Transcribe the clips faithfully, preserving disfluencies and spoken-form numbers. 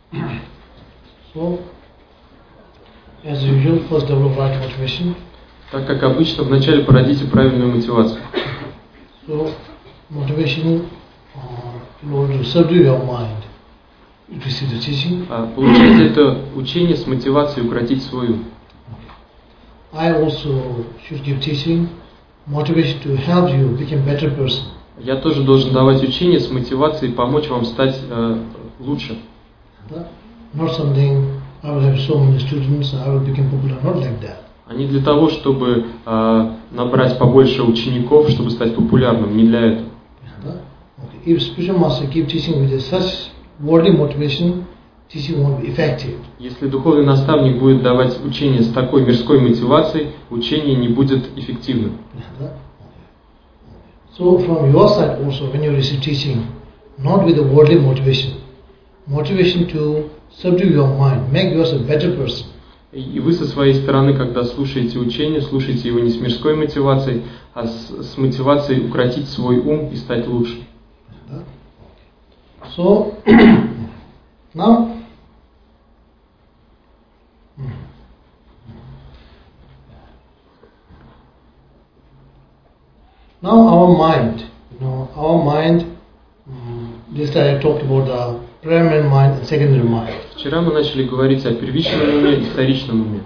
So, as usual, first develop right motivation. Так как обычно, вначале породите правильную мотивацию. So, motivation uh, in order to subdue your mind, to receive the teaching. А получать это учение с мотивацией укротить свою. I also should give teaching, motivation to help you become better person. Я тоже должен давать учение с мотивацией помочь вам стать э, лучше. Not something I will have so many students, I will become popular, not like that. А не для того, чтобы э, набрать побольше учеников, чтобы стать популярным, не для этого. Okay. If spiritual master keep teaching with such worldly motivation, teaching won't be effective. Если духовный наставник будет давать учение с такой мирской мотивацией, учение не будет эффективным. So from your side also, when you receive teaching, not with a worldly motivation, motivation to subdue your mind, make yourself a better person. И вы со своей стороны, когда слушаете учение, слушайте его не с мирской мотивацией, а с, с мотивацией укротить свой ум и стать лучше. So now, now our mind, you know, our mind. Um, this time I talked about the primary mind and secondary mind. Вчера мы начали говорить о первичном уме и вторичном уме.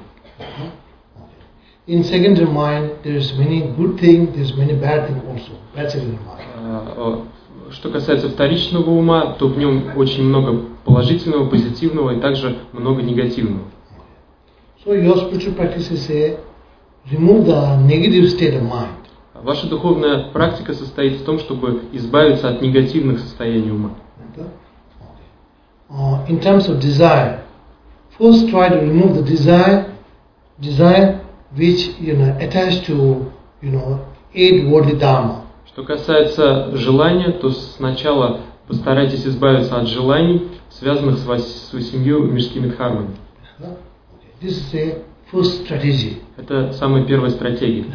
In secondary mind, there is many good things, there is many bad things also. Bad secondary mind. Что касается вторичного ума, то в нем очень много положительного, позитивного и также много негативного. So your spiritual practices say, remove the negative state of mind. Ваша духовная практика состоит в том, чтобы избавиться от негативных состояний ума. Uh, in terms of desire, first try to remove the desire, desire which you know attached to you know eight worldly dharma. Что касается желания, то сначала постарайтесь избавиться от желаний, связанных с, вось, с восемью мирскими дхармами. This is a first strategy. Это самая первая стратегия.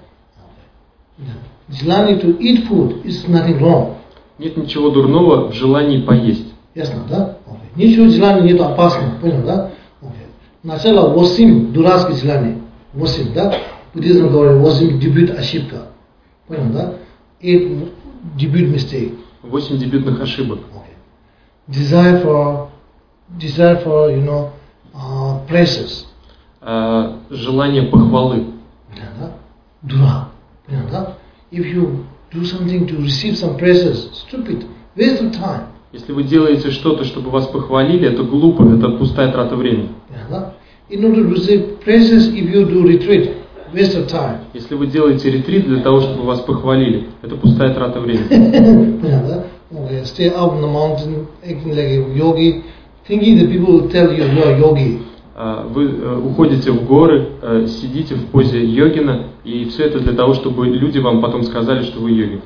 Желание to eat food is nothing wrong. Нет ничего дурного в желании поесть. Ясно, да? Ничего желания нет опасного, понял, да? Сначала восемь дурацких желаний. Восемь, да? Буддизм говорит, восемь дебют ошибка. Понял, да? Eight debut mistake. Восемь дебютных ошибок. Desire for, desire for, you know, uh, praises. Uh, желание похвалы. Дура. Понял, да? If you do something to receive some praises, stupid, waste of time. Если вы делаете что-то, чтобы вас похвалили, это глупо, это пустая трата времени. In order to receive praises, if you do retreat, waste of time. Если вы делаете ретрит для того, чтобы вас похвалили, это пустая трата времени. Okay, stay up on the mountain, acting like a yogi, thinking that people will tell you you are yogi. Вы уходите в горы, сидите в позе йогина, и все это для того, чтобы люди вам потом сказали, что вы йоги.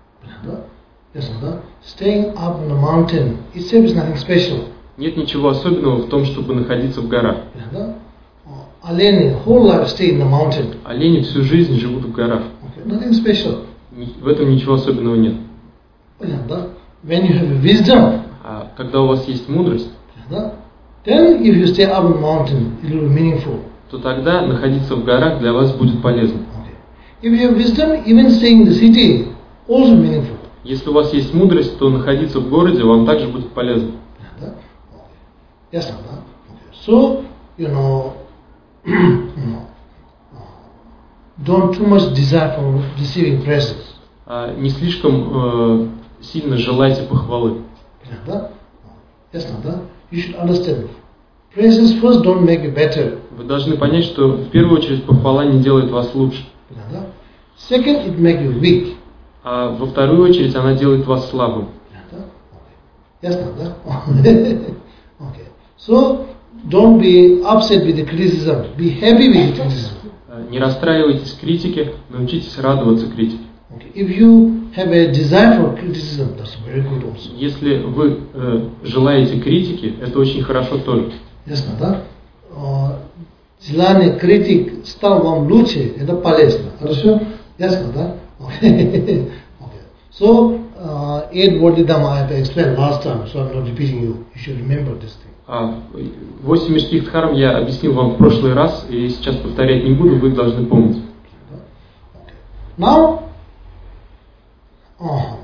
Staying up on the mountain itself is nothing special. Нет ничего особенного в том, чтобы находиться в горах. Олени whole life stay in the mountain. Олени всю жизнь живут в горах. Nothing special. В этом ничего особенного нет. When you have wisdom, а когда у вас есть мудрость, then if you stay up on the mountain, it will be meaningful. То тогда находиться в горах для вас будет полезно. If you have wisdom, even staying in the city also meaningful. Если у вас есть мудрость, то находиться в городе вам также будет полезно. Yes, so you know, don't too much desire for receiving praises. А не слишком э, сильно желайте похвалы. Yes, you should understand. Praises first don't make you better. Вы должны понять, что в первую очередь похвала не делает вас лучше. Second, it make you weak. А во вторую очередь она делает вас слабым. Yes, okay. So don't be upset with the criticism. Be happy with the criticism. Не расстраивайтесь критике, научитесь радоваться критике. Okay. If you have a desire for criticism, that's very good also. Если вы э, желаете критики, это очень хорошо тоже. Ясно, да? Желание критик стал вам лучше, это полезно. Хорошо? Ясно, да? Okay. Okay. So, uh, uh, eight worldly dhamma I have explained last time, so I'm not repeating you. You should remember this thing. А, Восемь мирских дхарм я объяснил вам в прошлый раз, и сейчас повторять не буду, вы должны помнить. Okay. Now, uh,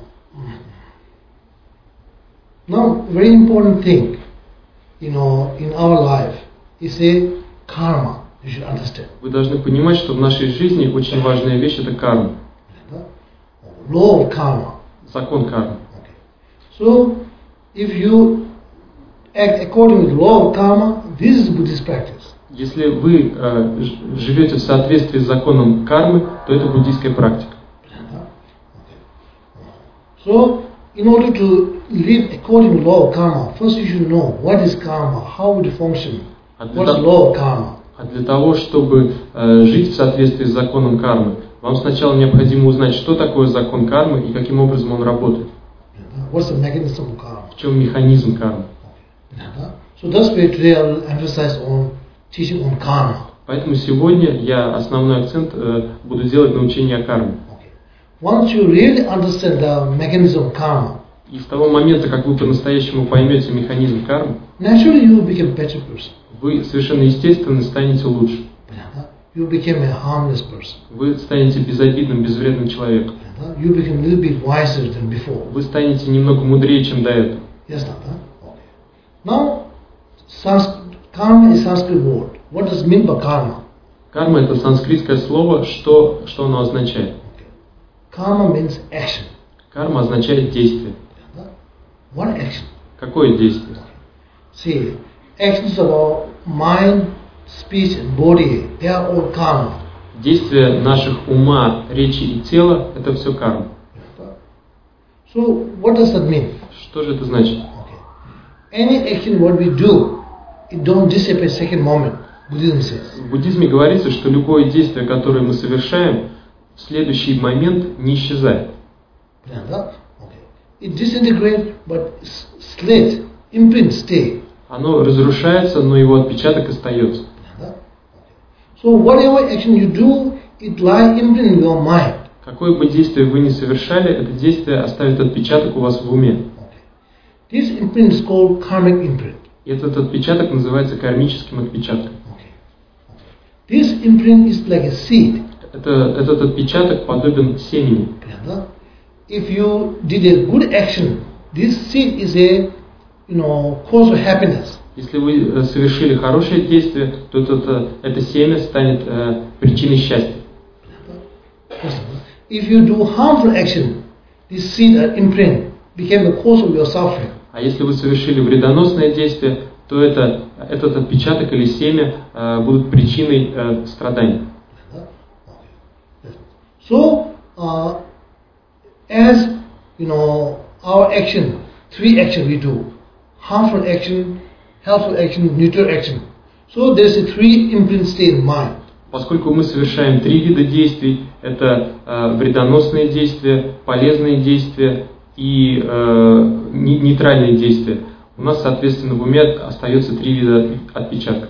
now, very important thing, you know, in our life is a karma. You should understand. Вы должны понимать, что в нашей жизни очень важная вещь – это карма. Law of karma. Закон кармы. Okay. So, if you act according to the law of karma, this is Buddhist practice. Если вы э, живете в соответствии с законом кармы, то это буддийская практика. Okay. So, in order to live according to the law of karma, first you should know what is karma, how would it function, what is the law of karma. А для того, чтобы э, жить в соответствии с законом кармы, вам сначала необходимо узнать, что такое закон кармы и каким образом он работает. What's the mechanism of karma? В чем механизм кармы? So that's why today I will emphasize on teaching on karma. Поэтому сегодня я основной акцент э, буду делать на учении о карме. Okay. Once you really understand the mechanism of karma, и с того момента, как вы по-настоящему поймете механизм кармы, naturally you will become a better person. Вы совершенно естественно станете лучше. You become a harmless person. Вы станете безобидным, безвредным человеком. You become a little bit wiser than before. Вы станете немного мудрее, чем до этого. Yes, Tata. Okay. Now, karma is Sanskrit word. What does it mean by karma? Карма – это санскритское слово, что, что оно означает? Okay. Karma means action. Карма означает действие. What action? Какое действие? See, actions of our mind, speech and body, they are all karma. Действия наших ума, речи и тела – это все карма. So, what does that mean? Что же это значит? Okay. Any action what we do, it don't disappear second moment. Buddhism says. В буддизме говорится, что любое действие, которое мы совершаем, в следующий момент не исчезает. Okay. It disintegrates, but slate, imprint stay. Оно разрушается, но его отпечаток остается. So whatever action you do, it lie imprint in your mind. Какое бы действие вы ни совершали, это действие оставит отпечаток у вас в уме. Okay. This imprint is called karmic imprint. И этот отпечаток называется кармическим отпечатком. Okay. This imprint is like a seed. Это, этот отпечаток подобен семени. If you did a good action, this seed is a, you know, cause of happiness. Если вы совершили хорошее действие, то это, это семя станет э, причиной счастья. If you do harmful action, this seed or imprint became the cause of your suffering. А если вы совершили вредоносное действие, то это, этот отпечаток или семя э, будут причиной э, страданий. So, uh, as you know, our action, three action we do: harmful action, helpful action, neutral action. So there's a three imprint stay in mind. Поскольку мы совершаем три вида действий, это э, вредоносные действия, полезные действия и э, нейтральные действия, у нас, соответственно, в уме остается три вида отпечатков.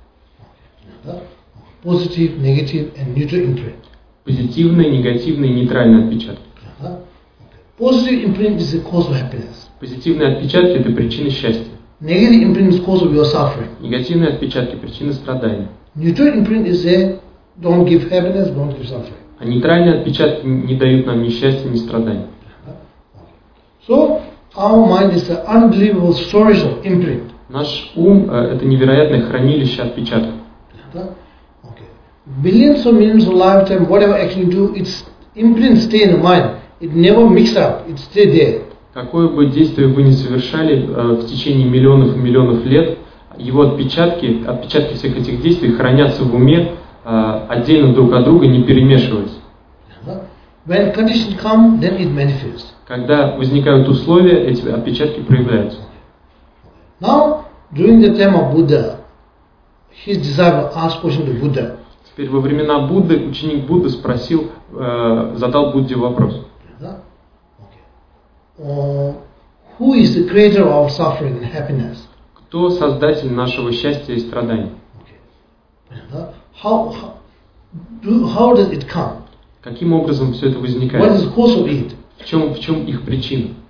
Positive, negative and neutral imprint. Позитивный, негативный и нейтральный отпечатки. Positive imprint is the cause of happiness. Позитивные отпечатки – это причина счастья. Negative imprint is cause of your suffering. Негативные отпечатки – причина страдания. Neutral imprint is a don't give happiness, don't give suffering. А нейтральные отпечатки не дают нам ни счастья, ни страданий. So our mind is an unbelievable storage of imprint. Наш ум – это невероятное хранилище отпечатков. Billions or millions of lifetime, whatever action you do, its imprint stay in the mind. It never mix up. It stay there. Какое бы действие вы ни совершали э, в течение миллионов и миллионов лет, его отпечатки, отпечатки всех этих действий хранятся в уме э, отдельно друг от друга, не перемешиваясь. When conditions come, then it manifests. Когда возникают условия, эти отпечатки проявляются. Now, during the time of Buddha, his disciple asked question to Buddha. Теперь во времена Будды ученик Будды спросил, э, задал Будде вопрос. Uh, who is the creator of suffering and happiness? Кто создатель нашего счастья и страданий? How, how, do, how does it come? Каким образом все это возникает? What is the cause of it? В чем, в чем их причина?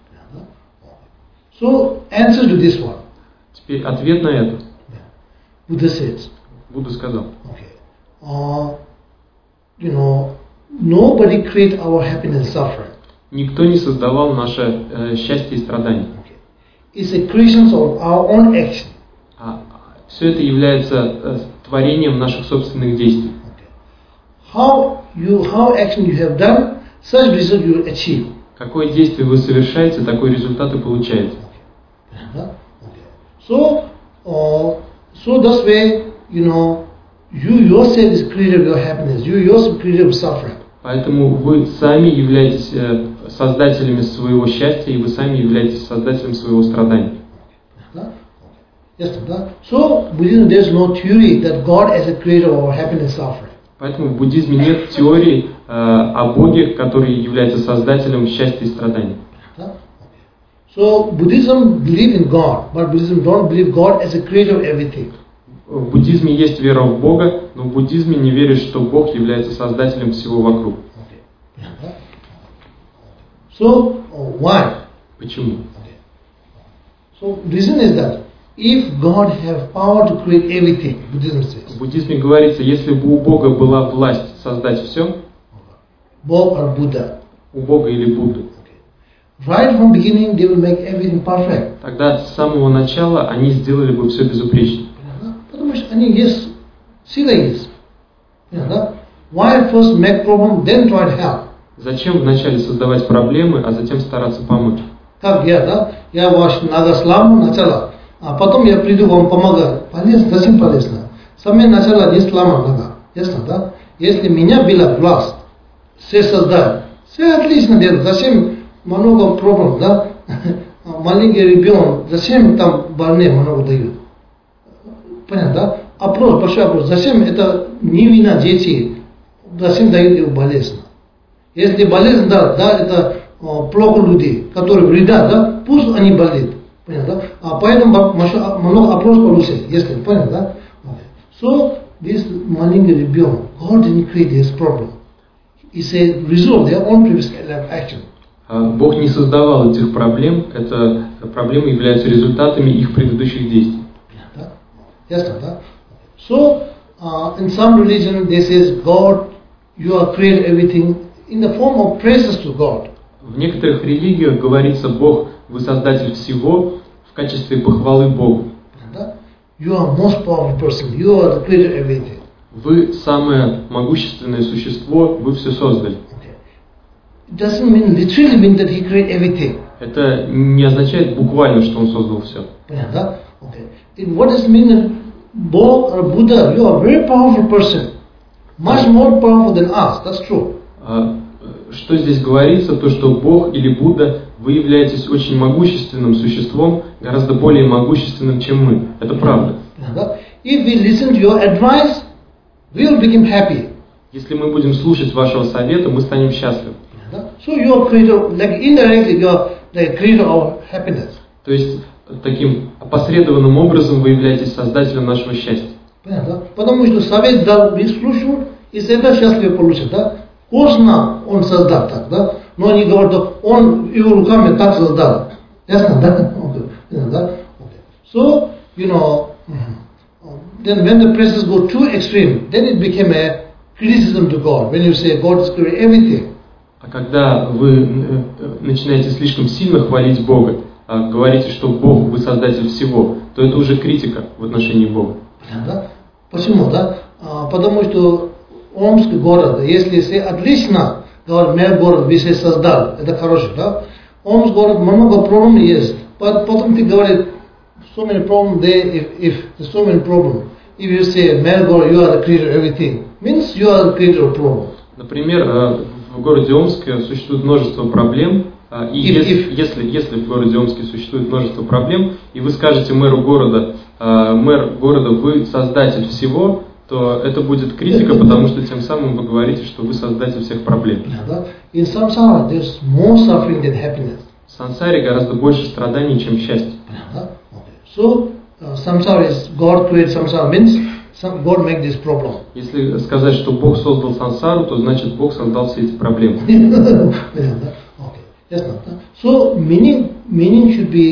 So, answer to this one. Теперь ответ на это. Buddha says, Будда сказал. okay, uh, you know, nobody create our happiness and suffering. Никто не создавал наше э, счастье и страдания. Okay. It's a creation of our own action. А все это является э, творением наших собственных действий. Okay. How you, how action you have done, such result you will achieve. Какое действие вы совершаете, такой результат и получаете. Okay. Okay. So, uh, so this way, you know, you yourself is creator of your happiness. You yourself creator of suffering. Поэтому вы сами являетесь э, создателями своего счастья, и вы сами являетесь создателем своего страдания. Yes, so Buddhism there is no theory that God is a creator of our happiness and suffering. Поэтому в буддизме нет теории э, о Боге, который является создателем счастья и страданий. So Buddhism believe in God, but Buddhism don't believe God as a creator of everything. В буддизме есть вера в Бога, но в буддизме не верят, что Бог является создателем всего вокруг. So why? Почему? So reason is that if God have power to create everything, Buddhism says. В буддизме говорится, если бы у Бога была власть создать все, Бог or Buddha, у Бога или Будды, right from beginning they will make everything perfect. тогда с самого начала они сделали бы все безупречно. Потому что они есть, сила есть. Why first make problem, then try to help? Зачем вначале создавать проблемы, а затем стараться помочь? Как я, да? Я ваш нагослам начала, а потом я приду вам помогать. Полезно, зачем полезно? Сами начала не слама нога. Ясно, да? Если меня была власть, все создать, все отлично делают. Зачем много проблем, да? Маленький ребенок, зачем там больные много дают? Понятно, да? Опрос, большой опрос. Зачем это не вина дети? Зачем дают его болезнь? Если болезнь, да, да, это о, плохо люди, которые вредят, да, пусть они болеют. Понятно, да? А поэтому много опрос получают, если, понятно, да? So, this маленький ребенок, God didn't create this problem. It's a result of their own previous action. Бог не создавал этих проблем, это проблемы являются результатами их предыдущих действий. Ясно, да? So, uh, in some religion, they says God, you are create everything in the form of praises to God. В некоторых религиях говорится, Бог, вы создатель всего, в качестве похвалы Богу. You are most powerful person. You are the creator of everything. Вы самое могущественное существо, вы все создали. Okay. It doesn't mean literally mean that he created everything. Это не означает буквально, что он создал все. Понятно? Okay. It, what does it mean that Bog or Buddha, you are a very powerful person, much more powerful than us. That's true. Что здесь говорится, то что Бог или Будда, вы являетесь очень могущественным существом, гораздо более могущественным, чем мы. Это правда. If we listen to your advice, we will become happy. Если мы будем слушать вашего совета, мы станем счастливы. So you are creator, like indirectly you are the creator of happiness. То есть таким опосредованным образом вы являетесь создателем нашего счастья. Понятно? Потому что совет дал, вы слушают, и с этого счастливо получат, да? Косно он создал так, да? Но они говорят, что он его руками так создал. Ясно, да? Okay. Да? Okay. So, you know, then when the praises go too extreme, then it became a criticism to God. When you say God is creating everything. А когда вы начинаете слишком сильно хвалить Бога, говорите, что Бог, вы создатель всего, то это уже критика в отношении Бога. Да? Почему, да? А, потому что Омский город, если все отлично, говорят, мой город вы создал, это хороший, да? Омский город много проблем есть. Потом ты говоришь, so many problems there, if, if there's so many problems. If you say, my God, you are the creator of everything, means you are the creator of problems. Например, в городе Омске существует множество проблем, и if, если, if, если, если в городе Омске существует множество проблем, и вы скажете мэру города, мэр города, вы создатель всего, то это будет критика, потому что тем самым вы говорите, что вы создатель всех проблем. In samsara, there's more suffering than happiness. В сансаре гораздо больше страданий, чем счастья. So, uh, samsara is God created samsara means some, God make this problem. Если сказать, что Бог создал сансару, то значит Бог создал все эти проблемы. Okay. Yes, so meaning meaning should be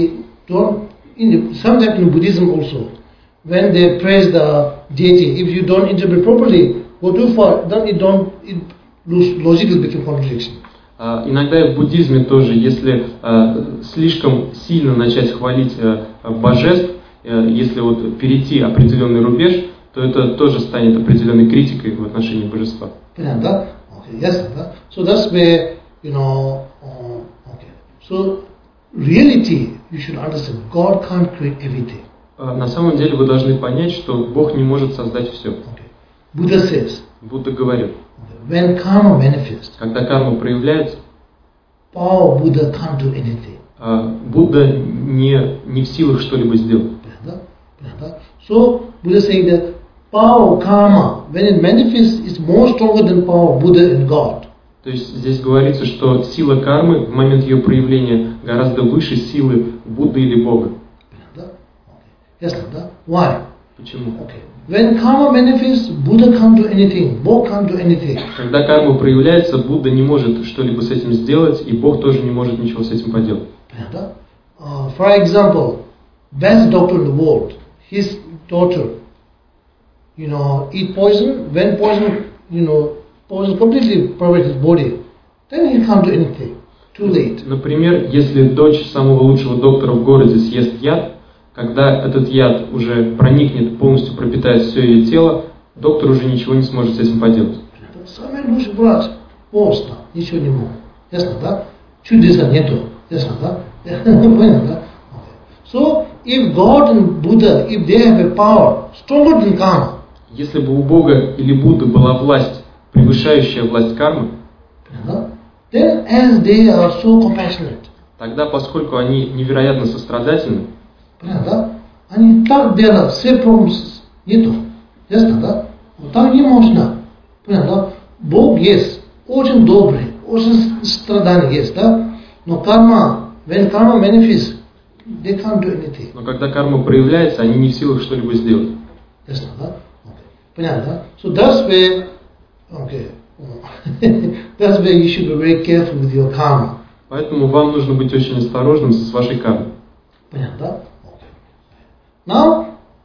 don't, in the, sometimes in Buddhism also, when they praise the deity, if you don't interpret properly, go too far, then it don't, it logical become contradiction. Uh, иногда и в буддизме тоже, если uh, слишком сильно начать хвалить uh, божеств, uh, если вот перейти определенный рубеж, то это тоже станет определенной критикой в отношении божества. Понятно? Okay. Yes, да? So that's where, you know, uh, okay. So reality, you should understand, God can't create everything. Uh, на самом деле вы должны понять, что Бог не может создать все. Okay. Buddha says, Будда говорит, okay, when karma manifests, когда карма проявляется, power Buddha can't do anything. uh, Будда не, не в силах что-либо сделать. Понятно? Понятно? So Buddha saying that power karma, when it manifests, is more stronger than power Buddha and God. То есть здесь говорится, что сила кармы в момент ее проявления гораздо выше силы Будды или Бога. Понятно? Okay. Yes, да? Why? Почему? Okay. When karma manifests, Buddha can't do anything, Bog can't do anything. Когда карма проявляется, Будда не может что-либо с этим сделать, и Бог тоже не может ничего с этим поделать. Понятно? Uh, for example, best doctor in the world, his daughter, you know, eat poison, when poison, you know, poison completely pervades his body, then he can't do anything. Too late. Например, если дочь самого лучшего доктора в городе съест яд, когда этот яд уже проникнет, полностью пропитает все ее тело, доктор уже ничего не сможет с этим поделать. Самый лучший врач, поздно, ничего не мог. Ясно, да? Чудеса нету. Ясно, да? Понятно, да? So, if God and Buddha, if they have a power stronger than karma, если бы у Бога или Будды была власть, превышающая власть кармы, then as they are so compassionate, тогда, поскольку они невероятно сострадательны, понятно? Они так делают, все проблемы нету. Ясно, да? Вот так не можно. Понятно? Бог есть, очень добрый, очень страдание есть, да? Но карма, when karma manifests, they can't do anything. Но когда карма проявляется, они не в силах что-либо сделать. Ясно, да? Okay. Понятно, да? So that's where, okay, that's where you should be very careful with your karma. Поэтому вам нужно быть очень осторожным с вашей кармой. Понятно, да? Okay. Now,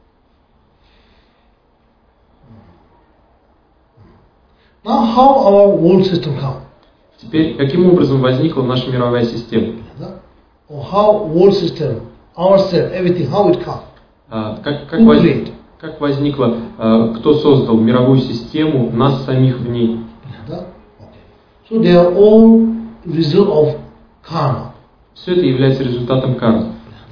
now how our world system come? Теперь, каким образом возникла наша мировая система? Or how world system, ourselves, everything, how it come? А, как, как, воз, как возникло, а, кто создал мировую систему, нас самих в ней? Okay. So they are all result of karma. Все это является результатом кармы.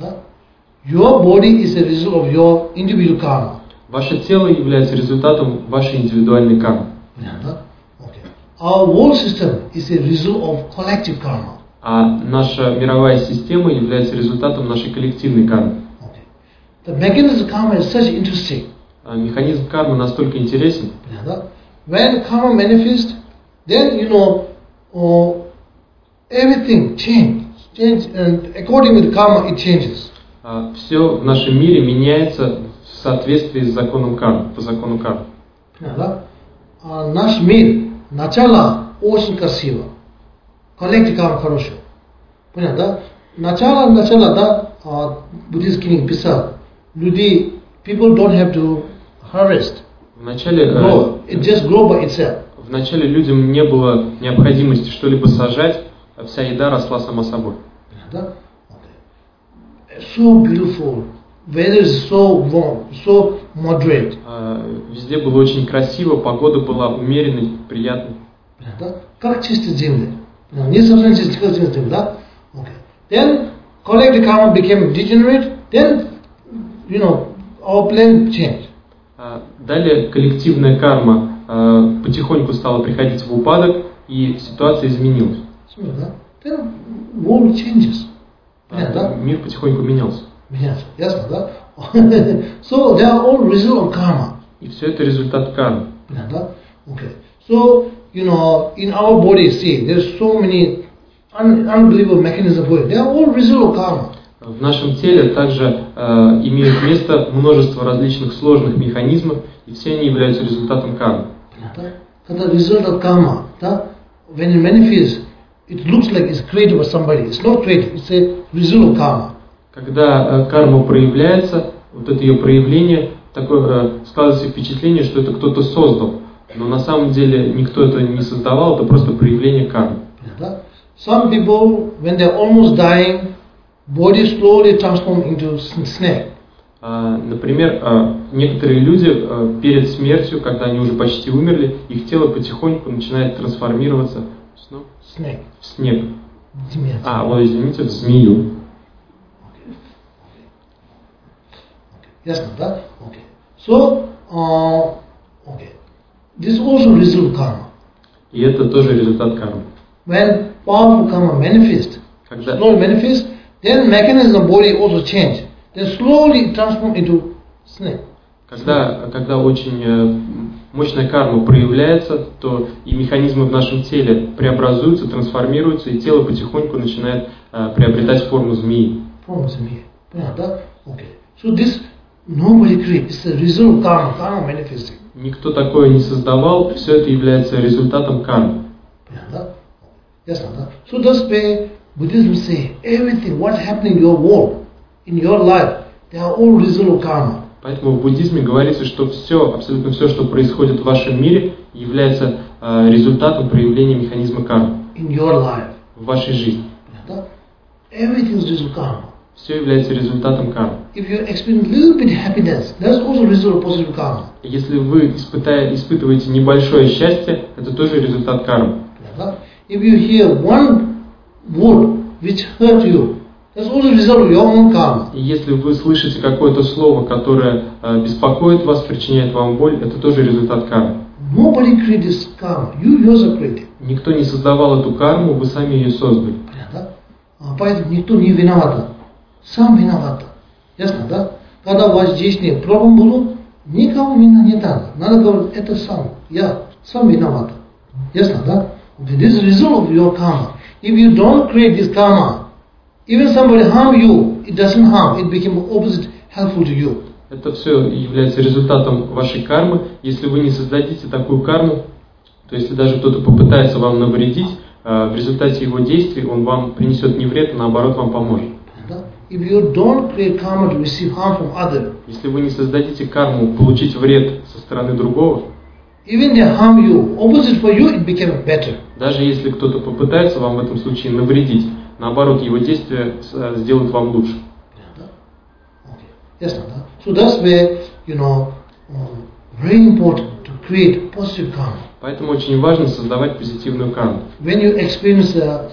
Your body is a result of your individual karma. Ваше тело является результатом вашей индивидуальной кармы. Okay. Our world system is a result of collective karma. А наша мировая система является результатом нашей коллективной кармы. Okay. The mechanism of karma is such interesting. А механизм кармы настолько интересен. When karma manifests, then you know uh, everything change, change, and according to the karma, it changes. А все в нашем мире меняется в соответствии с законом кармы, по закону кармы. Uh, наш мир, начало очень красиво. Коллектив карма хорошо. Понятно, да? Начало, начало, да, uh, буддийский книга писал. Люди, people don't have to harvest. Вначале, grow. It just grow by itself. Вначале людям не было необходимости что-либо сажать, а вся еда росла сама собой. Понятно? Okay. So beautiful. Weather is so warm, so moderate. Uh, везде было очень красиво, погода была умеренной, приятной. Понятно? Как чистая земля. Не совсем чистая земля, да? Okay. Then collective karma became degenerate. Then, you know, our plan changed. Uh, далее коллективная карма uh, потихоньку стала приходить в упадок, и ситуация изменилась. So, да? Then world changes. Uh, мир потихоньку менялся. Менялся, ясно, да? So they are all result of karma. И все это результат кармы. Понятно? Okay. So, you know, in our body, see, there's so many un- unbelievable mechanisms going. They are all result of karma. В нашем теле также э, имеют место множество различных сложных механизмов, и все они являются результатом кармы. Понятно? Когда result of karma, да? When it manifests, it looks like it's created by somebody. It's not created. It's a result of karma. Когда э, карма проявляется, вот это ее проявление, такое э, складывается впечатление, что это кто-то создал. Но на самом деле никто это не создавал, это просто проявление кармы. Some people, when they are almost dying, body slowly transforms into snake. Uh, например, uh, некоторые люди uh, перед смертью, когда они уже почти умерли, их тело потихоньку начинает трансформироваться в снег. В снег. Змея. А, ой, извините, в змею. Ясно, да? Okay. So, uh, okay. This also result karma. И это тоже результат кармы. When powerful karma manifests, когда slowly manifests, then mechanism of body also change. Then slowly transform into snake. Когда, когда очень э, мощная карма проявляется, то и механизмы в нашем теле преобразуются, трансформируются, и тело потихоньку начинает э, приобретать форму змеи. Форму змеи. Понятно, да? Okay. So this nobody creates. It's the result of karma. Karma manifesting. Никто такое не создавал, все это является результатом кармы. Понятно, да? Ясно, да? So thus way Buddhism say everything what's happening in your world, in your life, they are all result of karma. Поэтому в буддизме говорится, что все, абсолютно все, что происходит в вашем мире, является э, результатом проявления механизма кармы. In your life. В вашей жизни. Понятно? Everything is result of karma. Все является результатом кармы. If you experience little bit happiness, that's also result of positive karma. Если вы испытая, испытываете небольшое счастье, это тоже результат кармы. Понятно? If you hear one word which hurt you, that's also result of your own karma. И если вы слышите какое-то слово, которое э, беспокоит вас, причиняет вам боль, это тоже результат кармы. Nobody created this karma. You yourself created. Никто не создавал эту карму, вы сами ее создали. Понятно? А поэтому никто не виноват. Сам виноват. Ясно, да? Когда у вас здесь нет проблем будут, никого вина не надо. Надо говорить, это сам. Я сам виноват. Ясно, да? Okay, this is result of your karma. If you don't create this karma, even somebody harm you, it doesn't harm. It became opposite helpful to you. Это все является результатом вашей кармы. Если вы не создадите такую карму, то если даже кто-то попытается вам навредить, в результате его действий он вам принесет не вред, а наоборот вам поможет. If you don't create karma to receive harm from other, если вы не создадите карму получить вред со стороны другого, even they harm you, opposite for you, it became better. Даже если кто-то попытается вам в этом случае навредить, наоборот, его действия сделают вам лучше. Yes, so that's where, you know, um, very important to create positive karma. Поэтому очень важно создавать позитивную карму. When you experience uh,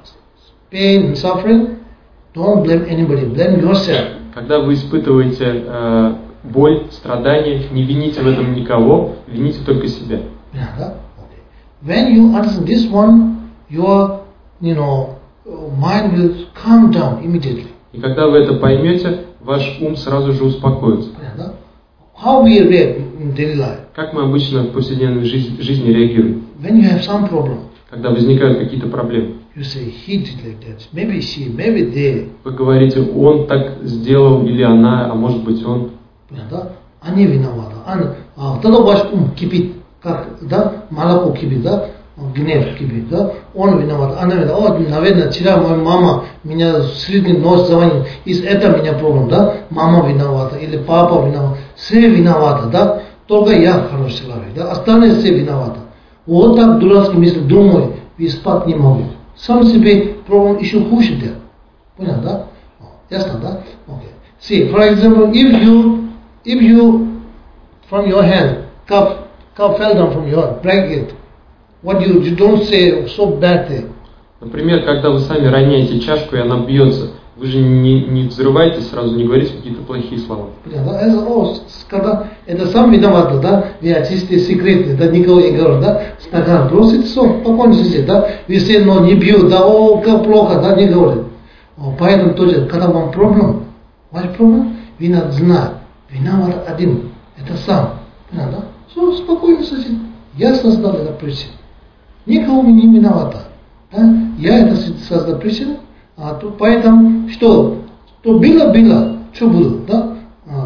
pain and suffering, don't blame anybody, blame yourself. Когда вы испытываете э, боль, страдания, не вините в этом никого, вините только себя. Yeah, okay. When you understand this one, your, you know, mind will calm down immediately. И когда вы это поймете, ваш ум сразу же успокоится. Yeah, how we react in daily life? Как мы обычно в повседневной жизни, жизни реагируем? When you have some problem, когда возникают какие-то проблемы. You say, he did like that. Maybe she, maybe they. Вы говорите, он так сделал, или она, а может быть он. Да? Они виноваты. А тогда ваш ум кипит, как, да, молоко кипит, да, гнев кипит, да, он виноват, она виновата. О, наверное, вчера моя мама меня средний нос звонит, из этого меня проблем, да, мама виновата, или папа виноват, все виноваты, да, только я хороший человек, да, остальные все виноваты. Вот так дурацкие мысли думаю, и спать не могу. Сам себе проблем еще хуже делать. Понятно, да? Ясно, да? Okay. See, for example, if you, if you, from your hand, cup, cup fell down from your, break it. What you, you don't say so bad thing. Например, когда вы сами роняете чашку, и она бьется, вы же не, не взрываетесь сразу, не говорите какие-то плохие слова. Понятно, да? О, когда это сам виноват, да? Я чистый секретный, да, никого не говорю, да? Стакан бросит, все, спокойно сидит, да? Вы все, но не бьют, да, о, как плохо, да, не говорит. Поэтому тоже, когда вам проблем, ваш проблем, вы надо знать, виноват один, это сам. Понятно, да? Все, спокойно сидит. Я создал эту причину. Никого не виновата. Да? Я это создал причину. А то, поэтому, что, что было, было, что было, да? А,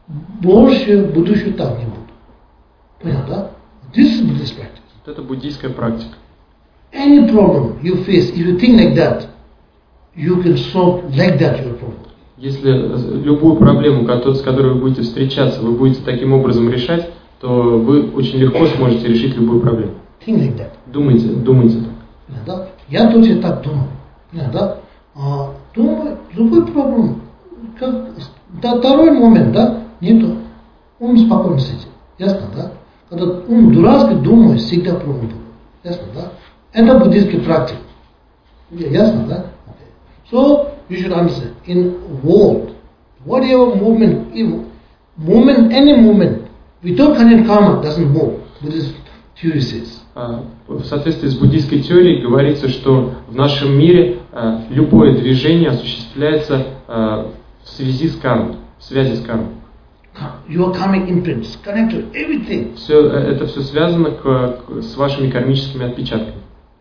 больше будущего так не будет. Понятно, да? This is Buddhist practice. Это буддийская практика. Any problem you face, if you think like that, you can solve like that your problem. Если любую проблему, с которой вы будете встречаться, вы будете таким образом решать, то вы очень легко сможете решить любую проблему. Think like that. Думайте, думайте так. Да? Я тоже так думаю. Да? А, думаю, любой проблем, как, да, второй момент, да, нету, ум спокойно сидит. Ясно, да? Когда ум дурацкий думает, всегда проблема будет. Ясно, да? Это буддийский практик. Ясно, да? Okay. So, you should understand, in world, whatever movement, if movement, any movement, without connect karma doesn't move. Buddhist theory says. В соответствии с буддийской теорией говорится, что в нашем мире любое движение осуществляется в связи с кармой, в связи с кармой. Your karmic imprints connect to everything. Все, это все связано к, к, с вашими кармическими отпечатками.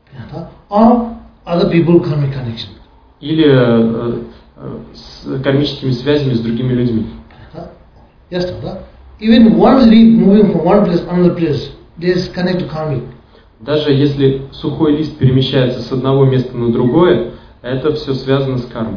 Or other people karmic connection. Или э, э, с кармическими связями с другими людьми. Ясно, да? Even one leaf moving from one place to another place, there is connect to karmic. Даже если сухой лист перемещается с одного места на другое, это все связано с кармой.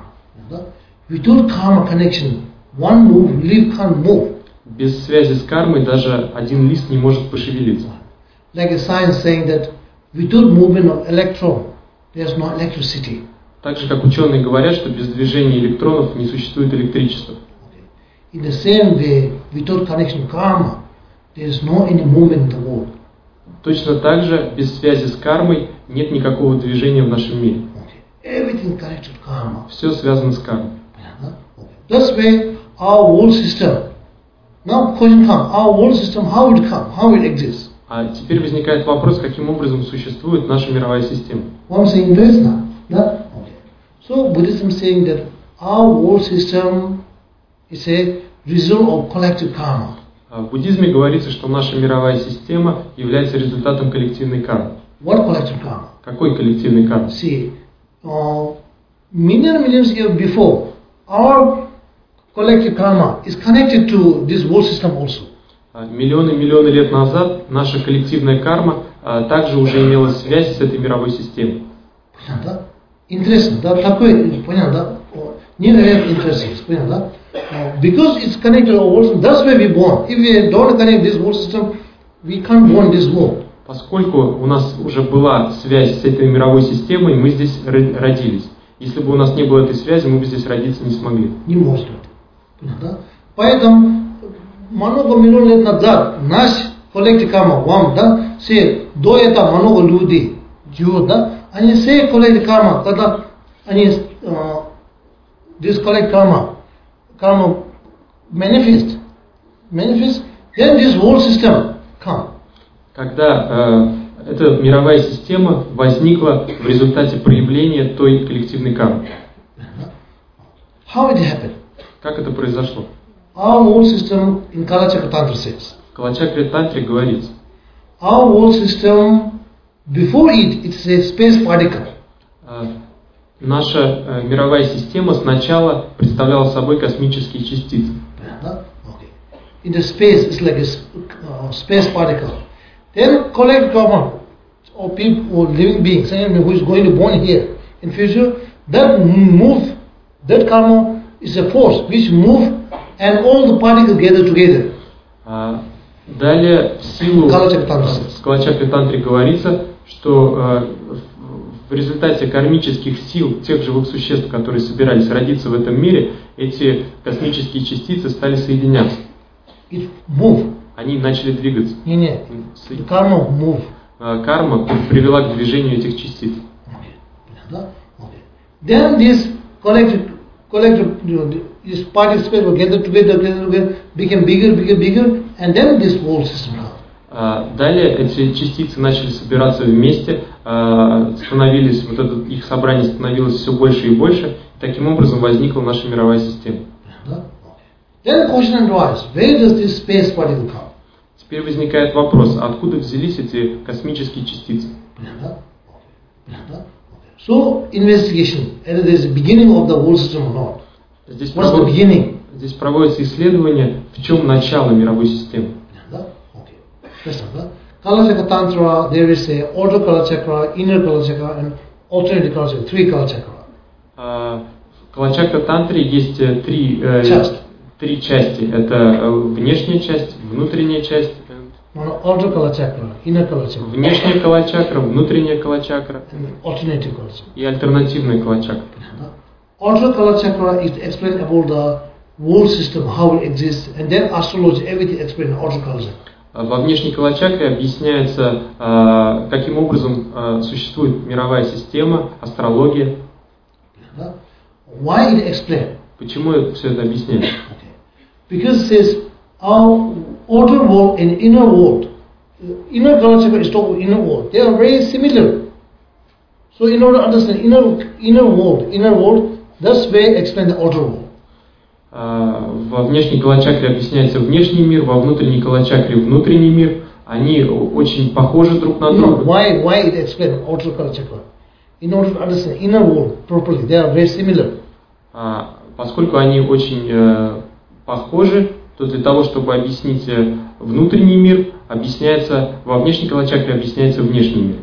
Without karma connection, one move, leaf can't move. Без связи с кармой даже один лист не может пошевелиться. Like a science saying that without movement of electron, there is no electricity. Так же, как ученые говорят, что без движения электронов не существует электричества. In the same way, without connection to karma, there is no any movement in the world. Точно так же, без связи с кармой нет никакого движения в нашем мире. Everything connected to karma. Все связано с кармой. This way, our world system. Now, question comes: our world system, how it come, how it exists? А теперь возникает вопрос, каким образом существует наша мировая система. What I'm saying this now, that okay. So Buddhism saying that our world system is a result of collective karma. В буддизме говорится, что наша мировая система является результатом коллективной кармы. What collective karma? Какой коллективной кармы? See, uh, million millions years before, our collective karma is connected to this world system also. Миллионы миллионы лет назад наша коллективная карма а, также уже имела связь с этой мировой системой. Понятно? Интересно, да? Такой, понятно, да? Невероятно интересно, понятно, да? Because it's connected to our world system, that's why we born. If we don't connect this world system, we can't born this world. Поскольку у нас уже была связь с этой мировой системой, мы здесь родились. Если бы у нас не было этой связи, мы бы здесь родиться не смогли. Не может быть. Понятно? Поэтому много миллионов лет назад наш коллектив карма, вам, да, все, до этого много людей, живут, да, они все коллектив карма, когда они, uh, this collective karma, karma manifest, manifest, then this whole system come. Когда э, эта мировая система возникла в результате проявления той коллективной кармы. How it happened? Как это произошло? Our world system in Kalachakra Tantra says. В Калачакре Тантре говорится. Our world system, before it, it's a space particle. Uh, наша uh, мировая система сначала представляла собой космические частицы. Yeah, okay. In the space, it's like a uh, space particle. Then collect karma, or people, or living beings, who is going to born here in future, that move, that karma is a force which move. And all the particles gather together. А, далее в силу в Калачакре Тантре говорится, что э, в результате кармических сил тех живых существ, которые собирались родиться в этом мире, эти космические частицы стали соединяться. It move. Они начали двигаться. Не, не. Karma move. А, карма привела к движению этих частиц. Okay. Okay. Then this collective collective, you know, these particles were gathered together, gathered together, became bigger, bigger, bigger, and then this whole system came. Далее эти частицы начали собираться вместе, становились, вот это их собрание становилось все больше и больше, и таким образом возникла наша мировая система. Then question arises, where does this space particle come? Теперь возникает вопрос, откуда взялись эти космические частицы? So, investigation, whether there is a beginning of the whole system or not. Здесь, What's провод... the beginning? Здесь проводится исследование, в чем начало мировой системы. Kalachakra Tantra, there is a outer Kalachakra, inner Kalachakra, and alternative Kalachakra, three Kalachakra. Uh, в Калачакра-тантре есть э, три, э, Часть. три части. Это э, внешняя часть, внутренняя часть. One outer Kalachakra, inner Kalachakra, Внешняя калачакра, внутренняя калачакра and alternative Kalachakra. и альтернативная калачакра. Outer Kalachakra is explained about the world system, how it exists, and then astrology, everything explained in outer Kalachakra. Во внешней калачакре объясняется, э, каким образом э, существует мировая система, астрология. Why it explained? Почему все это объясняется? Okay. Because it says our outer world and inner world, inner Kalachakra is talking inner world. They are very similar. So in order to understand inner inner world, inner world, that's way explain the outer world. Во внешней калачакре объясняется внешний мир, во внутренней калачакре внутренний мир. Они очень похожи друг на друга. You know, why why it explain outer Kalachakra? In order to understand inner world properly, they are very similar. А, поскольку они очень э, похожи, то для того, чтобы объяснить э, внутренний мир, объясняется во внешней калачакре объясняется внешний мир.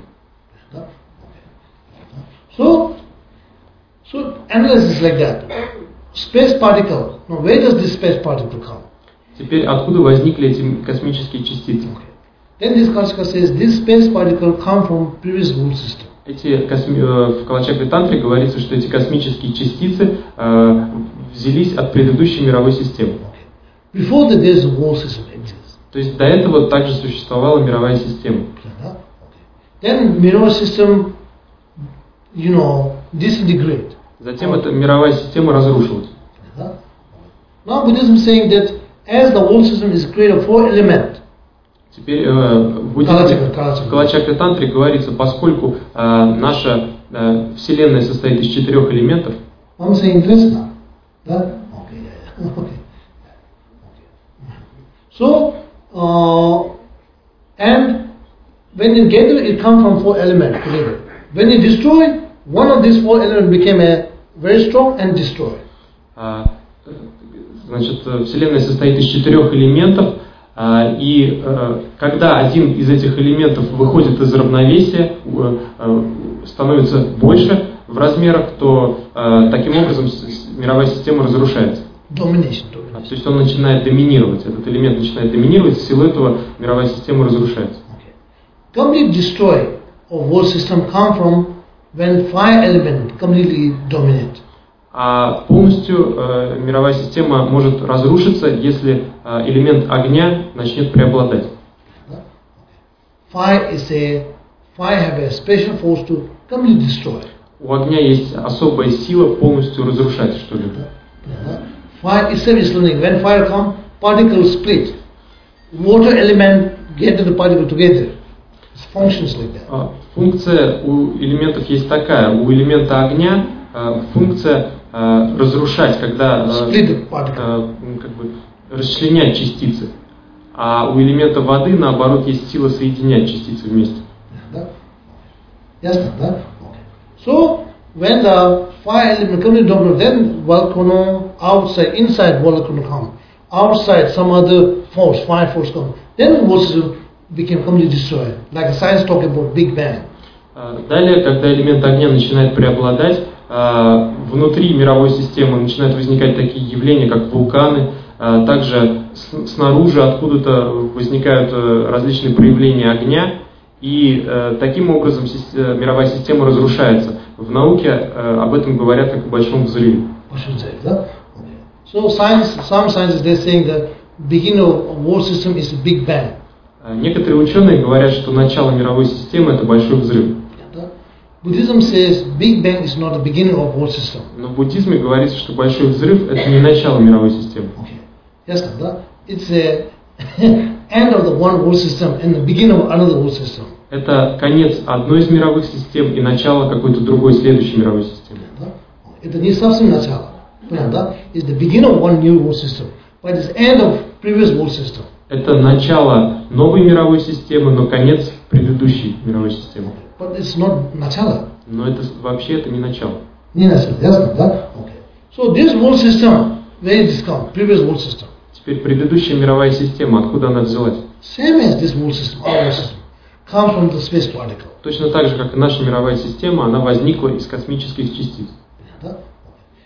So, so analysis like that. Space particle. Now, where does this space particle come? Теперь откуда возникли эти космические частицы? Then this Kalachakra says this space particle come from previous world system. Эти косми... В Калачакре Тантре говорится, что эти космические частицы э, взялись от предыдущей мировой системы. Before that, there is a world system exists. То есть до этого также существовала мировая система. Then mirror system, you know, disintegrate. Затем эта мировая система разрушилась. Now Buddhism is saying that as the world system is created of four elements. Теперь э, в буддизме, в Калачакре Тантре говорится, поскольку э, наша э, Вселенная состоит из четырех элементов. I'm saying this now. That? Okay, yeah, yeah. Okay. So, uh, and when it gathered, it comes from four elements together. When it destroyed, one of these four elements became a very strong and destroyed. А, значит, Вселенная состоит из четырех элементов, а, и а, когда один из этих элементов выходит из равновесия, а, становится больше в размерах, то а, таким образом мировая система разрушается. Domination. А, то есть он начинает доминировать, этот элемент начинает доминировать, в силу этого мировая система разрушается. Okay. Complete destroy of world system come from when fire element completely dominate. А полностью э, мировая система может разрушиться, если э, элемент огня начнет преобладать. Fire is a fire have a special force to completely destroy. У огня есть особая сила полностью разрушать что-либо. Fire itself is learning. When fire come, particles split. Water element get the particle together. It functions like that. Функция у элементов есть такая. У элемента огня э, функция э, разрушать, когда э, э, как бы расчленять частицы. А у элемента воды, наоборот, есть сила соединять частицы вместе. Ясно, да? So, when the fire element comes to dominate, then volcano outside, inside volcano come. Outside some other force, fire force come. Then world system became completely destroyed. Like science talking about Big Bang. Далее, когда элемент огня начинает преобладать, внутри мировой системы начинают возникать такие явления, как вулканы. Также снаружи откуда-то возникают различные проявления огня. И таким образом мировая система разрушается. В науке об этом говорят как о большом взрыве. So science, some scientists they're saying that beginning of world system is a Big Bang. Некоторые ученые говорят, что начало мировой системы это большой взрыв. Buddhism says Big Bang is not the beginning of world system. Но в буддизме говорится, что большой взрыв это не начало мировой системы. Okay. Yes, да? It's a end of the one world system and the beginning of another world system. Это конец одной из мировых систем и начало какой-то другой следующей мировой системы. Это не совсем начало. Понятно? It's the beginning of one new world system, but it's end of previous world system. Это начало новой мировой системы, но конец предыдущей мировой системы. But it's not начало. Но это вообще это не начало. Не начало, ясно, да? Okay. So this world system, where it come? Previous world system. Теперь предыдущая мировая система, откуда она взялась? Same as this world system, our world system, comes from the space particle. Точно так же, как и наша мировая система, она возникла из космических частиц.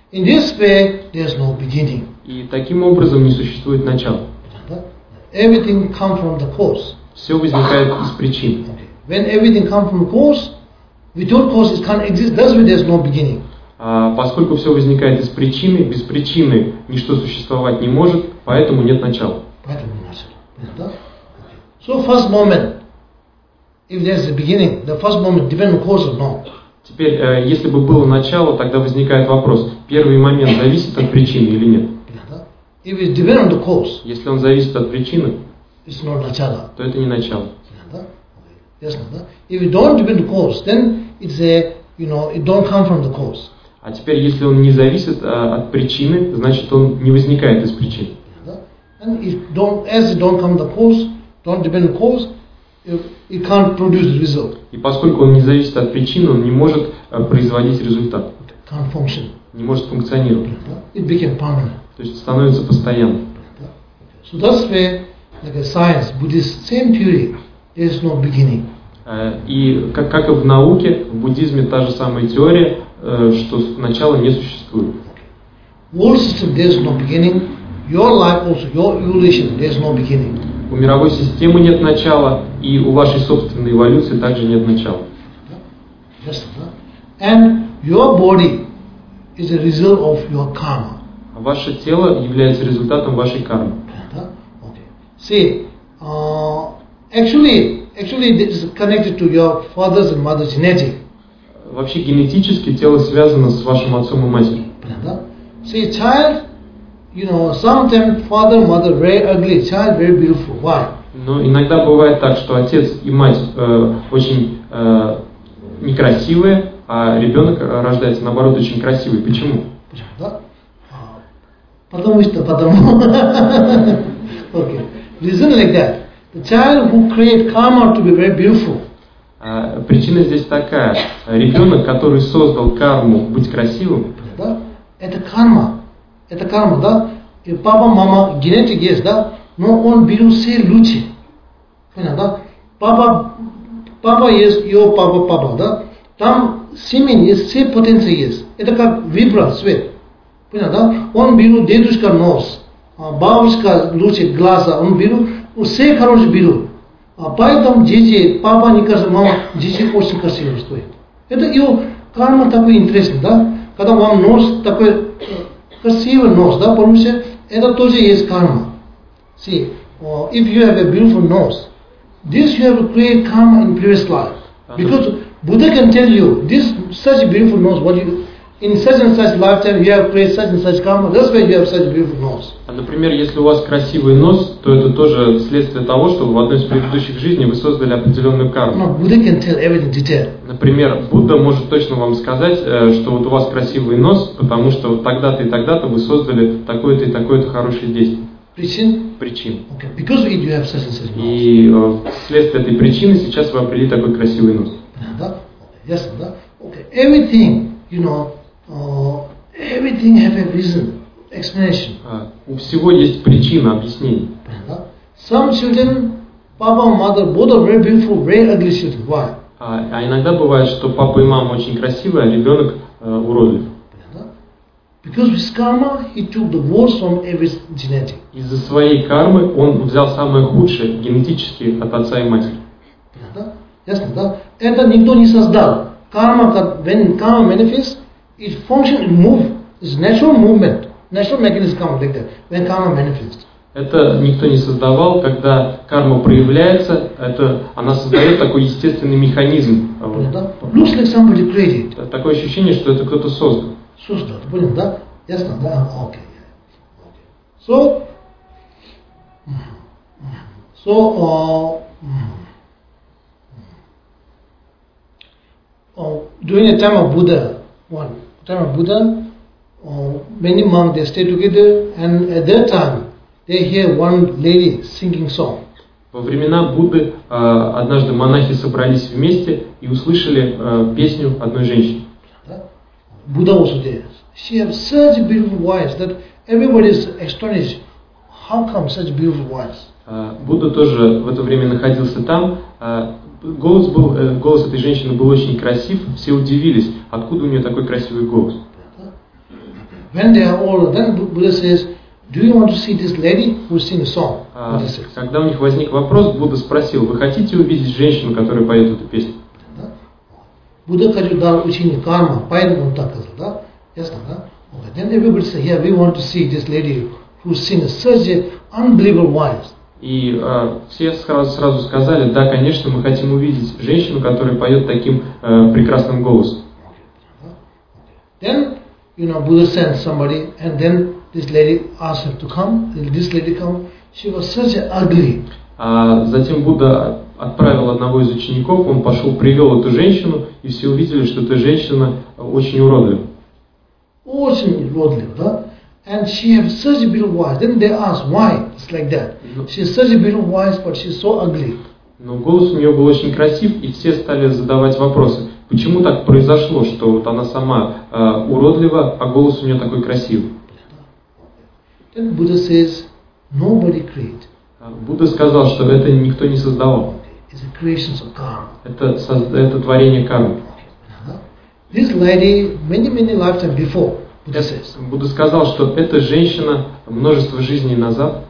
In this way, there's no beginning. И таким образом не существует начала. Everything comes from the cause. Все возникает из причин. When everything comes from the cause, without cause it can't exist. That's why there's no beginning. А поскольку все возникает из причины, без причины ничто существовать не может, поэтому нет начала. Поэтому нет начала. So first moment, if there's a beginning, the first moment depends on cause or not. Теперь, если бы было начало, тогда возникает вопрос: первый момент зависит от причины или нет? If it depends on the cause, если он зависит от причины, it's not начало. то это не начало. Yes, if it don't depend on the cause, then it's a, you know, it don't come from the cause. А теперь, если он не зависит а, от причины, значит он не возникает из причин. And it don't, as it don't come the cause, don't depend on cause, it can't produce the result. И поскольку он не зависит от причины, он не может а, производить результат. Can't function. Не может функционировать. It became permanent. То есть становится постоянным. So that's why, like a science, Buddhist, same theory, there is no beginning. И как, как и в науке, в буддизме та же самая теория, что начала не существует. World system, there is no beginning. Your life also, your evolution, there is no beginning. У мировой системы нет начала, и у вашей собственной эволюции также нет начала. Yes, and your body is a result of your karma. Ваше тело является результатом вашей кармы. Okay. See, uh, actually, actually, this is connected to your father's and mother's genetic. Вообще генетически тело связано с вашим отцом и матерью. See, child, you know, sometimes father, mother very ugly, child very beautiful. Why? Но иногда бывает так, что отец и мать э, очень э, некрасивые, а ребенок рождается наоборот очень красивый. Почему? Потому что, потому. Okay. Reason like that. The child who create karma to be very beautiful. Uh, причина здесь такая: ребенок, который создал карму быть красивым, да? Это карма, это карма, да? И папа, мама, генетик есть, да? Но он берет все лучше, понятно, да? Папа, папа есть, его папа, папа, да? Там семен есть, все потенции есть. Это как вибра, свет, понятно, да? Он берет дедушка нос, бабушка лучше глаза, он берет, все хорошие берут. А поэтому дети, папа не кажется, мама, дети очень красиво стоит. Это его карма такой интересный, да? Когда вам нос такой красивый нос, да, потому что это тоже есть карма. See, uh, if you have a beautiful nose, this you have to create karma in previous life. Because Buddha can tell you, this such a beautiful nose, what you, in such and such lifetime you have created such and such karma, that's why you have such a beautiful nose. Например, если у вас красивый нос, то это тоже следствие того, что в одной из предыдущих жизней вы создали определенную карму. No, Buddha can tell everything detail. Например, Будда может точно вам сказать, что вот у вас красивый нос, потому что вот тогда-то и тогда-то вы создали такое-то и такое-то хорошее действие. Причин? Причин. Okay. Because you have such and such nose. И вследствие этой причины сейчас вы обрели такой красивый нос. Да? Yes, да? Okay. Everything, you know, uh, everything have a reason. Explanation. У всего есть причина, объяснение. Some children, papa and mother, both are very beautiful, very ugly children. Why? А, а иногда бывает, что папа и мама очень красивые, а ребенок э, уродлив. Because with karma, he took the worst from every genetic. Из-за своей кармы он взял самое худшее генетически от отца и матери. Ясно, да? Это никто не создал. Karma, when karma manifests, it functions, it moves. It's natural movement. Natural mechanism comes like that, when karma manifests. Это никто не создавал, когда карма проявляется, это, она создает такой естественный механизм. Looks like somebody created. Такое ощущение, что это кто-то создал. Создал, понял, да? Ясно, да? Окей. So, so, uh, uh, during the time of Buddha, one time of Buddha, Uh, many monks they stay together, and at that time they hear one lady singing song. Во времена Будды uh, однажды монахи собрались вместе и услышали uh, песню одной женщины. Buddha also there. She has such a beautiful voice that everybody is astonished. How come such beautiful voice? Uh, Будда тоже в это время находился там. Uh, голос был, uh, голос этой женщины был очень красив. Все удивились, откуда у нее такой красивый голос. When they are older, then Buddha says, do you want to see this lady who sings a song? А, когда у них возник вопрос, Будда спросил: вы хотите увидеть женщину, которая поет эту песню? Будда хочу дар учение карма, поэтому он так сказал, да? Ясно, да? Okay. Then everybody say, yeah, we want to see this lady who sings such a unbelievable voice. И э, все сразу, сразу сказали: да, конечно, мы хотим увидеть женщину, которая поет таким э, прекрасным голосом. Then, you know, Buddha sent somebody, and then this lady asked her to come. This lady come. She was such a ugly. А затем Будда отправил одного из учеников, он пошел, привел эту женщину, и все увидели, что эта женщина очень уродлива. Очень уродлива, да? And she has such a beautiful voice. Then they asked, why it's like that? She has such a beautiful voice, but she's so ugly. Но голос у нее был очень красив, и все стали задавать вопросы. Почему так произошло, что вот она сама э, уродлива, а голос у нее такой красивый? Then Buddha says, nobody created. Будда сказал, что это никто не создавал. It's the creations of karma. Это, это творение кармы. This lady, many, many lifetimes before, Buddha says. Будда сказал, что эта женщина множество жизней назад.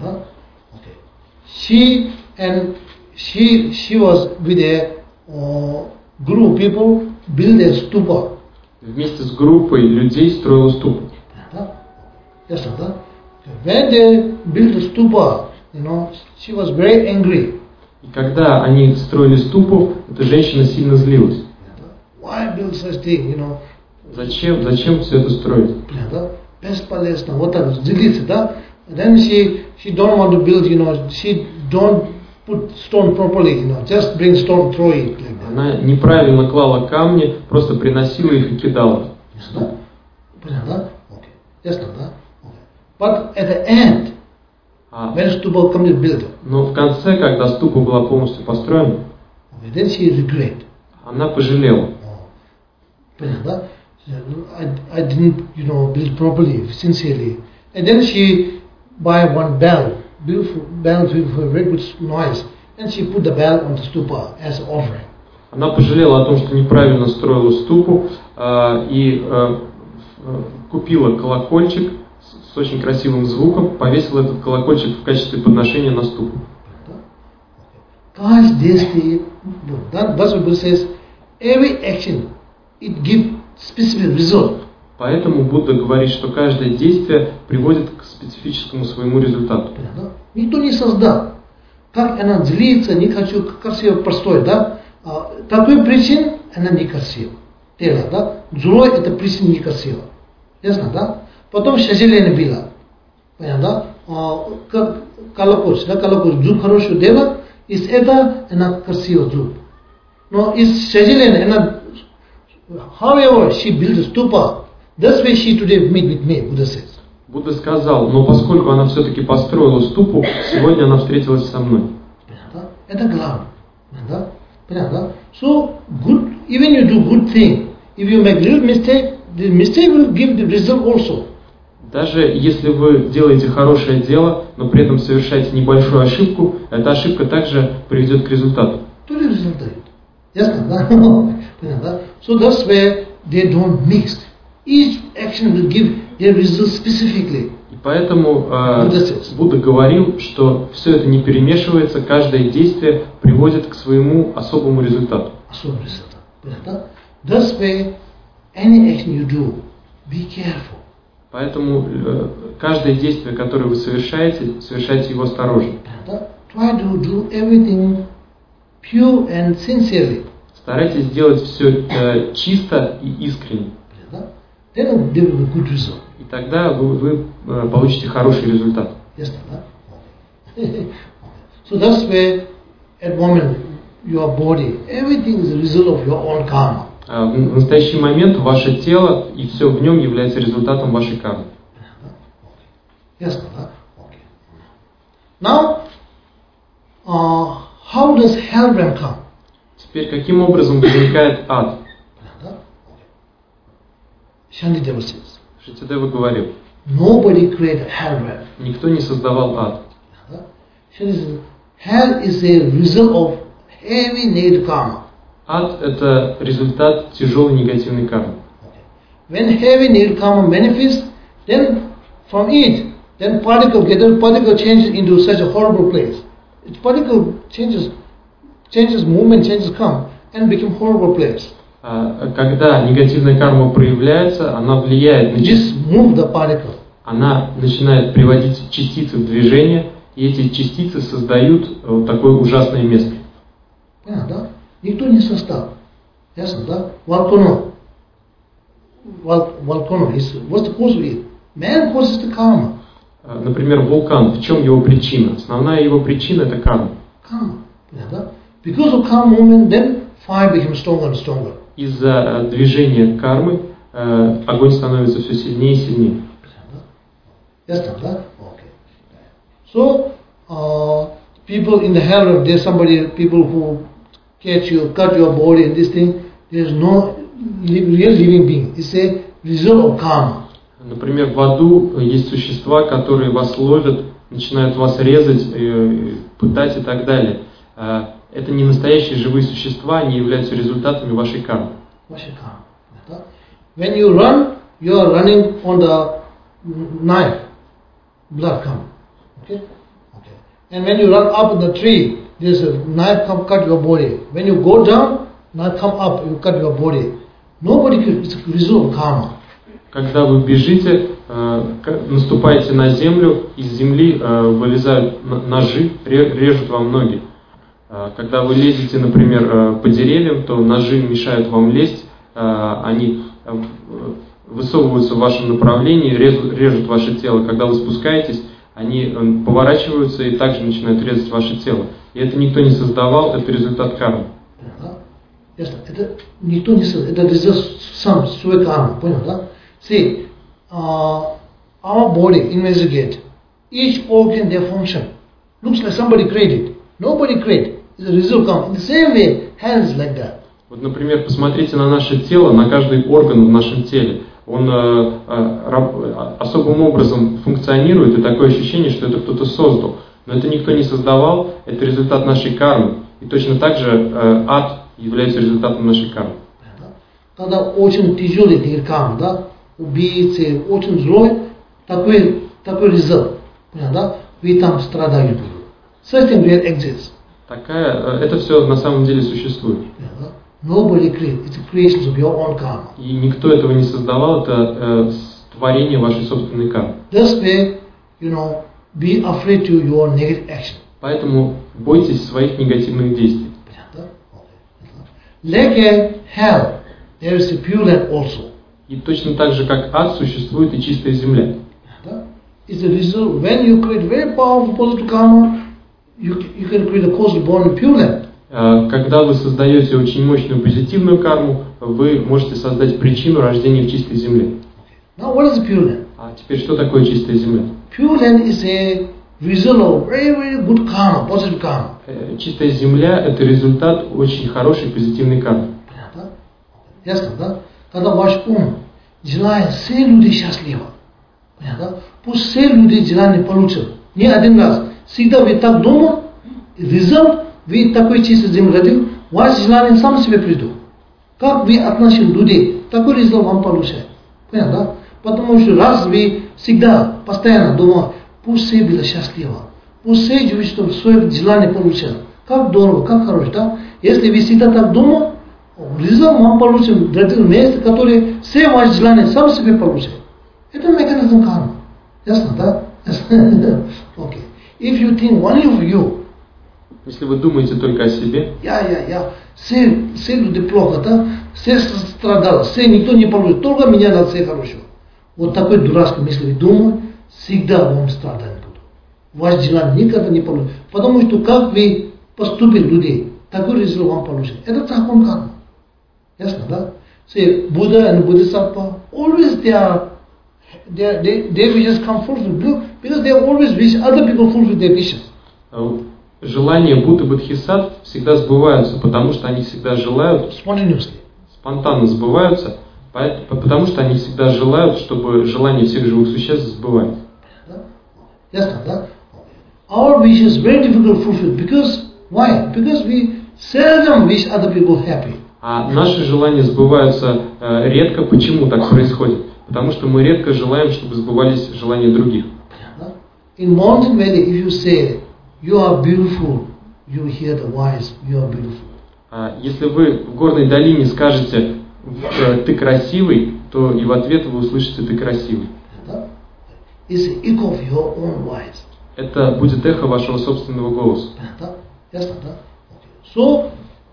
She and she she was with a uh, group of people build a stupa. Вместе с группой людей строила ступу. Yes, sir. When they built the stupa, you know, she was very angry. И когда они строили ступу, эта женщина сильно злилась. Why build such thing, you know? Зачем, зачем все это строить? Бесполезно, вот так злится, да? Then she she don't want to build, you know, she don't put stone properly, you know, just bring stone, throw it like that. Она неправильно клала камни, просто приносила их и кидала. Ясно? Понятно? Okay. Ясно, да? Okay. But at the end, а, when stupa completely built, но в конце, когда ступа была полностью построена, okay, then she regret. Она пожалела. Понятно? I, I didn't, you know, build properly, sincerely. And then she buy one bell, beautiful bell with a very good noise, and she put the bell on the stupa as an offering. Она пожалела о том, что неправильно строила ступу, э, и э, купила колокольчик с, с очень красивым звуком, повесила этот колокольчик в качестве подношения на ступу. Каждый, that's what Buddha says, every action, it gives specific result. Поэтому Будда говорит, что каждое действие приводит к специфическому своему результату. Никто не создал. Как она злится, не хочу красиво простой, да? А, такой причин она некрасива. Тело, да? Злой это причина некрасива. Ясно, да? Потом сожаление было. Понятно, да? А, как колокольчик, да? Колокольчик, зуб хороший дело, из этого она красивый зуб. Но из сожаления она, however she built a stupa, that's why she today meet with me, Buddha says. Будда сказал, но поскольку она все-таки построила ступу, сегодня она встретилась со мной. Понятно? Это главное. Понятно? Понятно? So, good, even you do good thing, if you make little mistake, the mistake will give the result also. Даже если вы делаете хорошее дело, но при этом совершаете небольшую ошибку, эта ошибка также приведет к результату. То ли результат дает. Ясно, да? Понятно? So that's where they don't mix. Each action will give their result specifically. И поэтому э, Будда говорил, что все это не перемешивается, каждое действие приводит к своему особому результату. Особому результату. Понятно? That's where any action you do, be careful. Поэтому э, каждое действие, которое вы совершаете, совершайте его осторожно. Понятно? Try to do everything pure and sincerely. Старайтесь делать все э, чисто и искренне. Then there will be good result. И тогда вы, вы э, получите хороший результат. Ясно, да? So that's where at moment your body, everything is a result of your own karma. А в настоящий момент ваше тело и все в нем является результатом вашей кармы. Ясно, да? Okay. Now, uh, how does hell realm come? Теперь каким образом возникает ад? Shantideva says. Шантидева говорил. Nobody created hell realm. Никто не создавал ад. Hell is a result of heavy negative karma. Ад – это результат тяжелой негативной кармы. When heavy negative karma manifests, then from it, then particle get particle changes into such a horrible place. Its particle changes, changes movement, changes come, and become horrible place. Когда негативная карма проявляется, она влияет на Just move the particle. Она начинает приводить частицы в движение, и эти частицы создают вот такое ужасное место. Понятно, да? Никто не создал. Ясно, да? Volcano. Volcano is what's the cause of it? Man causes the karma. Например, вулкан. В чем его причина? Основная его причина это карма. Karma. Понятно, да? Because of karma movement, then fire becomes stronger and stronger. Из-за движения кармы огонь становится все сильнее и сильнее. Ясно, да? Okay. So, uh, people in the hell, there's somebody, people who catch you, cut your body and this thing, there's no real living being. It's a result of karma. Например, в аду есть существа, которые вас ловят, начинают вас резать, пытать и так далее. Это не настоящие живые существа, они являются результатами вашей кармы. Вашей кармы. When you run, you are running on the knife. Blood come. Okay? Okay. And when you run up in the tree, there's a knife come cut your body. When you go down, knife come up, you cut your body. Nobody can, it's a result of karma. Когда вы бежите, наступаете на землю, из земли вылезают ножи, режут вам ноги. Когда вы лезете, например, по деревьям, то ножи мешают вам лезть, они высовываются в вашем направлении, режут, режут ваше тело. Когда вы спускаетесь, они поворачиваются и также начинают резать ваше тело. И это никто не создавал, это результат кармы. Ясно. Это никто не создал, это результат сам, свой кармы, понял, да? See, uh, our body, investigate, each organ, their function. Looks like somebody created. Nobody created. It's a result come. In the same way, hands like that. Вот, например, посмотрите на наше тело, на каждый орган в нашем теле. Он э, э, особым образом функционирует, и такое ощущение, что это кто-то создал. Но это никто не создавал, это результат нашей кармы. И точно так же э, ад является результатом нашей кармы. Когда очень тяжелый карма, да, убийцы, очень злой, такой, такой результат, да, вы там страдаете. Such thing really exists. Такая, это все на самом деле существует. Nobody created. It's a creation of your own karma. И никто этого не создавал, это э, творение вашей собственной кармы. This way, you know, be afraid to your negative action. Поэтому бойтесь своих негативных действий. Like a hell, there is a pure land also. И точно так же, как ад, существует и чистая земля. It's a result. When you create very powerful positive karma, you you can create a cause born in pure land. Когда вы создаете очень мощную позитивную карму, вы можете создать причину рождения в чистой земле. Now, what is the pure land? А теперь что такое чистая земля? Pure land is a result of very very good karma, positive karma. Чистая земля – это результат очень хорошей позитивной кармы. Понятно? Ясно, да? Когда ваш ум желает все люди счастливы, понятно? Пусть все люди желание получат. Не один раз. Всегда вы так думаете, результат вы такой чистой земли родил, ваше желание сам себе приду. Как вы относитесь к людей, такой результат вам получает. Понятно, да? Потому что раз вы всегда, постоянно думаете, пусть все были счастливы, пусть все живут, чтобы свое желание получали. Как здорово, как хорошо, да? Если вы всегда так думаете, результат вам получим родил место, которое все ваши желания сам себе получает. Это механизм кармы. Ясно, да? Okay. If you think only of you, если вы думаете только о себе, я, я, я, все, все люди плохо, да? Все страдали, все никто не получит, только меня надо все хорошо. Вот такой дурацкий мысли вы думаете, всегда вам страдать будут. Ваше желание никогда не получит. Потому что как вы поступили людей, такой результат вам получит. Это закон кармы. Ясно, да? Say, Buddha and Bodhisattva, always they are, they, they, their wishes come fulfilled, because they always wish other people fulfill their wishes. Желания Будды и Бодхисаттв всегда сбываются, потому что они всегда желают, спонтанно сбываются, потому что они всегда желают, чтобы желания всех живых существ сбывались. Ясно, да? Our wish is very difficult to fulfill, because, why? Because we seldom wish other people happy. А наши желания сбываются э, редко. Почему так происходит? потому что мы редко желаем, чтобы сбывались желания других. In mountain valley, if you say you are beautiful, you hear the voice, you are beautiful. А если вы в горной долине скажете «ты красивый», то и в ответ вы услышите «ты красивый». It's the echo of your own voice. Это будет эхо вашего собственного голоса. Yes, okay. So,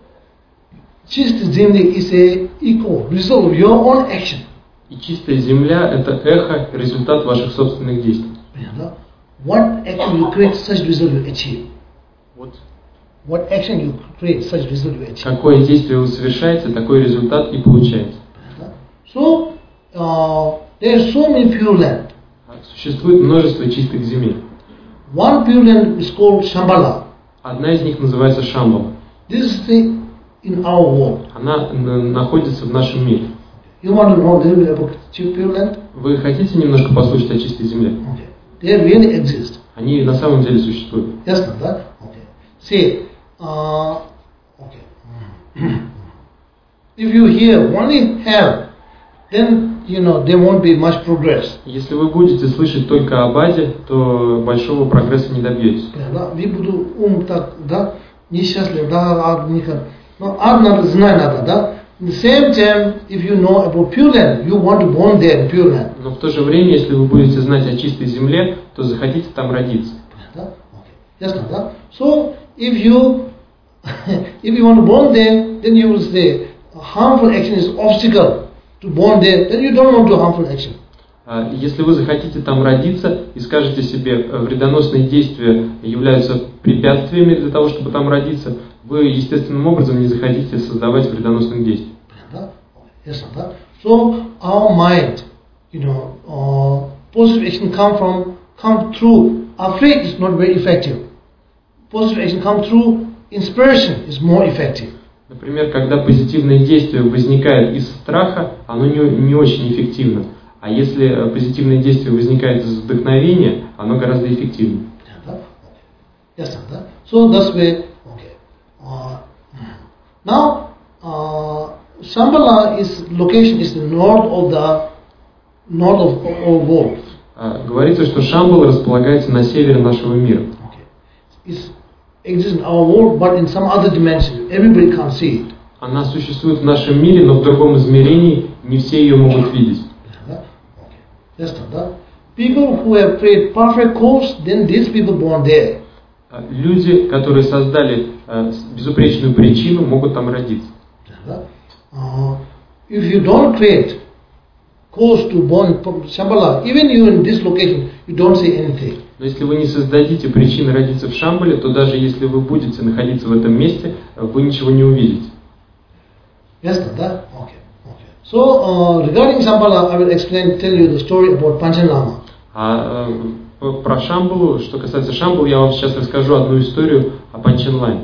чистая земля is a echo, result of your own action. И чистая земля – это эхо, результат ваших собственных действий. What action you create, such result you achieve. What? What action you create, such result you achieve. Какое действие вы совершаете, такой результат и получаете. So, uh, there are so many pure land. Существует множество чистых земель. One pure land is called Shambhala. Одна из них называется Шамбала. This is the, in our world. Она находится в нашем мире. You want to know a little bit about pure land? Вы хотите немножко послушать о чистой земле? Okay. They really exist. Они на самом деле существуют. Yes, that? Okay. See, uh, okay. If you hear only hell, then you know there won't be much progress. Если вы будете слышать только об аде, то большого прогресса не добьетесь. Да, вы буду ум так, да, несчастлив, да, ад никак. Но ад надо знать надо, да. At the same time, if you know about Pure Land, you want to born there in Pure Land. Но в то же время, если вы будете знать о чистой земле, то захотите там родиться. Да? Okay. Yes, да. So, if you if you want to born there, then you will say harmful action is obstacle to born there. Then you don't want to do harmful action. Если вы захотите там родиться и скажете себе, вредоносные действия являются препятствиями для того, чтобы там родиться, вы естественным образом не захотите создавать вредоносных действий. Yes, so our mind, you know, uh, positive action come from come through. Afraid is not very effective. Positive action come through inspiration is more effective. Например, когда позитивное действие возникает из страха, оно не, не очень эффективно. А если позитивное действие возникает из вдохновения, оно гораздо эффективнее. Yes, so that's way. Okay. Uh, now, uh, Shambhala is location is the north of the north of our world. Uh, говорится, что Шамбала располагается на севере нашего мира. Okay. It exists in our world, but in some other dimension. Everybody can't see it. Она существует в нашем мире, но в другом измерении не все ее могут видеть. Yes, people who have prayed perfect course, then these people born there. Люди, которые создали uh, безупречную причину, могут там родиться. Uh, if you don't create course to born from Shambhala, even you in this location, you don't say anything. Но если вы не создадите причины родиться в Шамбале, то даже если вы будете находиться в этом месте, вы ничего не увидите. Yes, that? Okay. So, uh, regarding Shambhala, I will explain, tell you the story about Panchen Lama. А э, про Шамбалу, что касается Шамбалы, я вам сейчас расскажу одну историю о Панчен Ламе.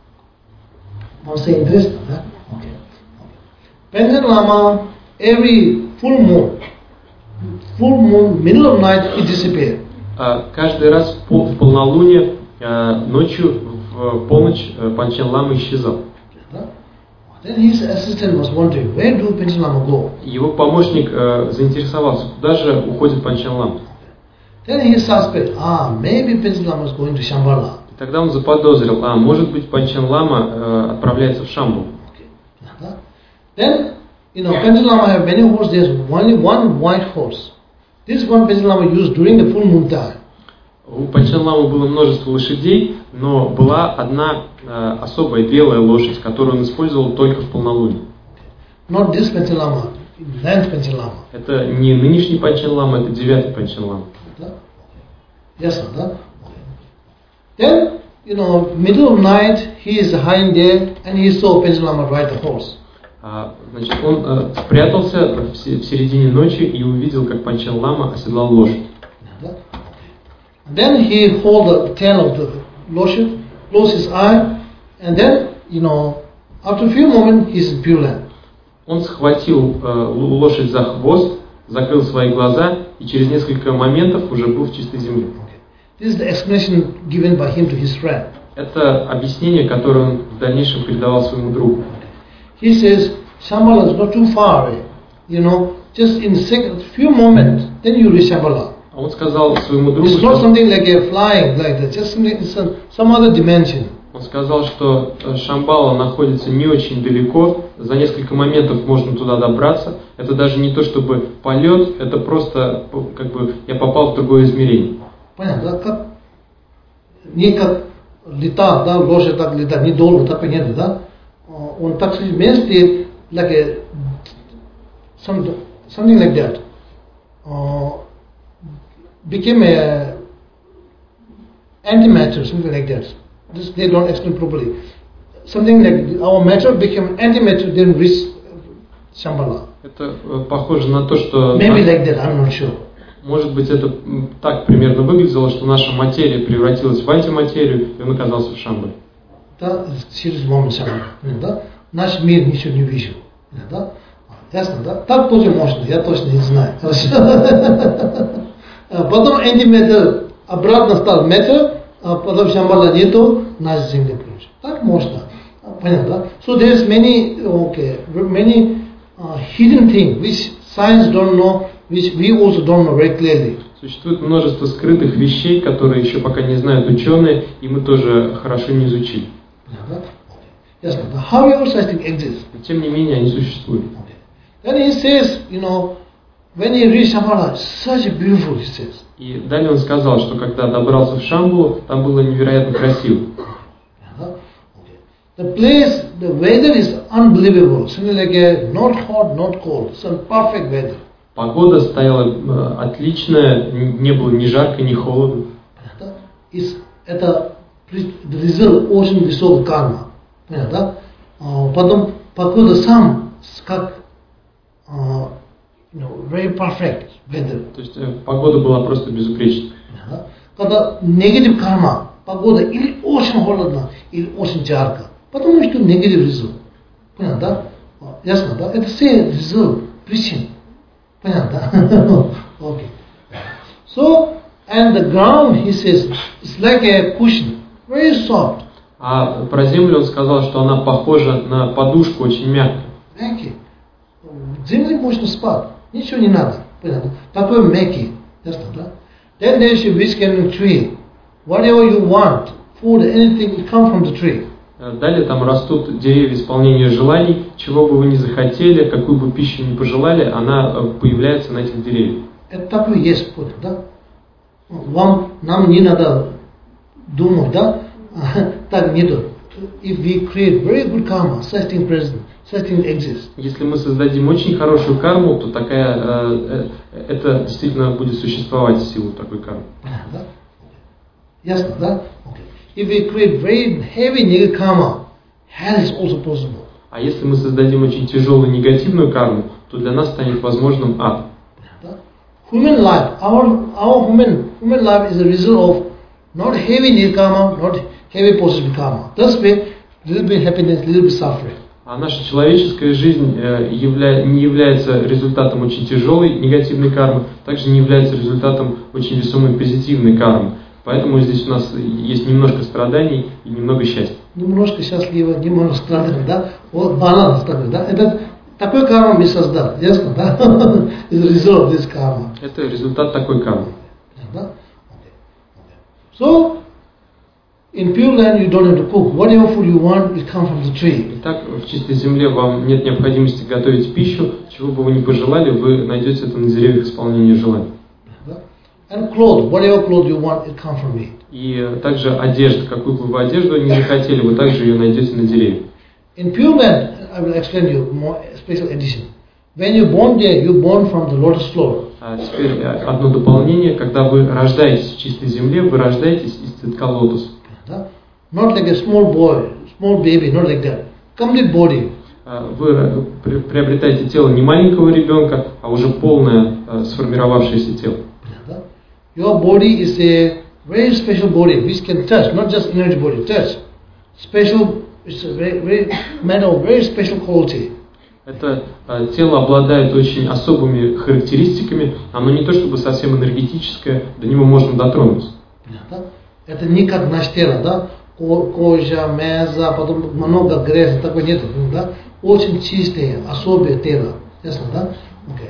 Most interesting, huh? Okay. Panchen Lama, every full moon, full moon, middle of night, it disappeared. А каждый раз в, пол, в полнолуние э, ночью в полночь Панчен Лама исчезал. Then his assistant was wondering, where do Panchen Lama go? Его помощник э, заинтересовался, куда же уходит Панчен Лама. Then he suspected, ah, maybe Panchen Lama is going to Shambhala. И тогда он заподозрил, а может быть Панчен Лама э, отправляется в Шамбалу. Okay. Then, you know, Panchen Lama have many horses. There's only one white horse. This one Panchen Lama used during the full moon time. У Панчен Ламы было множество лошадей, но была одна э, особая белая лошадь, которую он использовал только в полнолуние. Not this Panchen Lama, ninth Panchen Lama. Это не нынешний Панчен Лама, это девятый Панчен Лама. Yes, sir. Then, you know, middle of night, he is hiding there, and he saw Panchen Lama ride the horse. А, значит, он э, спрятался в, в середине ночи и увидел, как Панчен Лама оседлал лошадь. Then he hold the tail of the lошадь, close his eye, and then, you know, after a few moments, he's in Pure Land. Он схватил э, лошадь за хвост, закрыл свои глаза и через несколько моментов уже был в чистой земле. Okay. This is the explanation given by him to his friend. Это объяснение, которое он в дальнейшем передавал своему другу. He says, Shambhala is not too far away. You know, just in a few moments, then you reach Shambhala. А он сказал своему другу, It's not что, something like a flying like that, just something, it's a, some other dimension. он сказал, что э, Шамбала находится не очень далеко, за несколько моментов можно туда добраться. Это даже не то чтобы полет, это просто как бы я попал в другое измерение. Понятно, да? Как, не как летать, да, лошадь так летать, недолго, так понятно, да? Он так сказать, вместе, like a, some, something like that, uh, became a antimatter, something like that. This they don't explain properly. Something like our matter became antimatter, then reached Shambhala. Это э, похоже на то, что... Maybe like that, I'm not sure. Может быть, это м, так примерно выглядело, что наша материя превратилась в антиматерию, и он оказался в Шамбале. Да, через момент Shambhala. Да? Наш мир ничего не видел. Да? Ясно, да? Так тоже можно, я точно не знаю. Потом антиметр обратно стал метр, а потом Shambhala нету, наш земля прочь. Так можно. Понятно, да? So there is many, okay, many uh, hidden things which science don't know, which we also don't know very clearly. Существует множество скрытых вещей, которые еще пока не знают ученые, и мы тоже хорошо не изучили. Понятно, да? Ясно, да? However, such thing exists. Но тем не менее, они существуют. Then he says, you know, when he reached Shambhala, such a beautiful, he says. И далее он сказал, что когда добрался в Шамбалу, там было невероятно красиво. The place, the weather is unbelievable. Something like a not hot, not cold. Some perfect weather. Погода стояла э, отличная, не было ни жарко, ни холодно. Is это the result очень высокой карма. Понятно? Потом погода сам как uh, you know, very perfect weather. То есть э, погода была просто безупречной. Когда негатив карма, погода или очень холодно, или очень жарко. Потому что негатив result. Понятно, да? Ясно, да? Это все result, причин. Понятно, да? Okay. So, and the ground, he says, is like a cushion, very soft. А про землю он сказал, что она похожа на подушку, очень мягкая. Мягкий. В земле можно спать, ничего не надо. Понятно? Такой мягкий. Ясно, да? Then there is a which can tree. Whatever you want, food, anything, it comes from the tree. Далее там растут деревья исполнения желаний, чего бы вы ни захотели, какую бы пищу ни пожелали, она появляется на этих деревьях. Это такое есть, да? Вам, нам не надо думать, да? Так нету. If we create very good karma, such thing present, such thing exists. Если мы создадим очень хорошую карму, то такая, э, э, это действительно будет существовать в силу такой кармы. Да? Ясно, да? Okay. If we create very heavy negative karma, hell is also possible. А если мы создадим очень тяжелую негативную карму, то для нас станет возможным ад. Human life, our our human human life is a result of not heavy negative karma, not heavy positive karma. Thus way, little bit happiness, little bit suffering. А наша человеческая жизнь э, явля... не является результатом очень тяжелой негативной кармы, также не является результатом очень весомой позитивной кармы. Поэтому здесь у нас есть немножко страданий и немного счастья. Немножко счастливо, немножко страданий, да? Вот баланс такой, да? Это такой карму мы создали, ясно, да? It's a result of this karma. Это результат такой кармы. Да? So, in Pure Land you don't have to cook. Whatever food you want, it comes from the tree. Итак, в чистой земле вам нет необходимости готовить пищу, чего бы вы ни пожелали, вы найдете это на деревьях исполнения желаний. And clothes, whatever clothes you want, it comes from it. И также одежда, какую бы вы одежду ни захотели, вы также ее найдете на деревьях. In Pure Land, I will explain you more special edition. When you born there, you born from the lotus floor. А теперь одно дополнение, когда вы рождаетесь в чистой земле, вы рождаетесь из цветка лотоса. Not like a small boy, small baby, not like that. Complete body. Вы приобретаете тело не маленького ребенка, а уже полное сформировавшееся тело. Your body is a very special body which can touch, not just energy body, touch. Special, it's a very, very matter of very special quality. Это тело обладает очень особыми характеристиками, оно не то чтобы совсем энергетическое, до него можно дотронуться. Это не как наше тело, да? Кожа, мясо, потом много грязи, такого нет, да? Очень чистое, особое тело, ясно, да? Okay.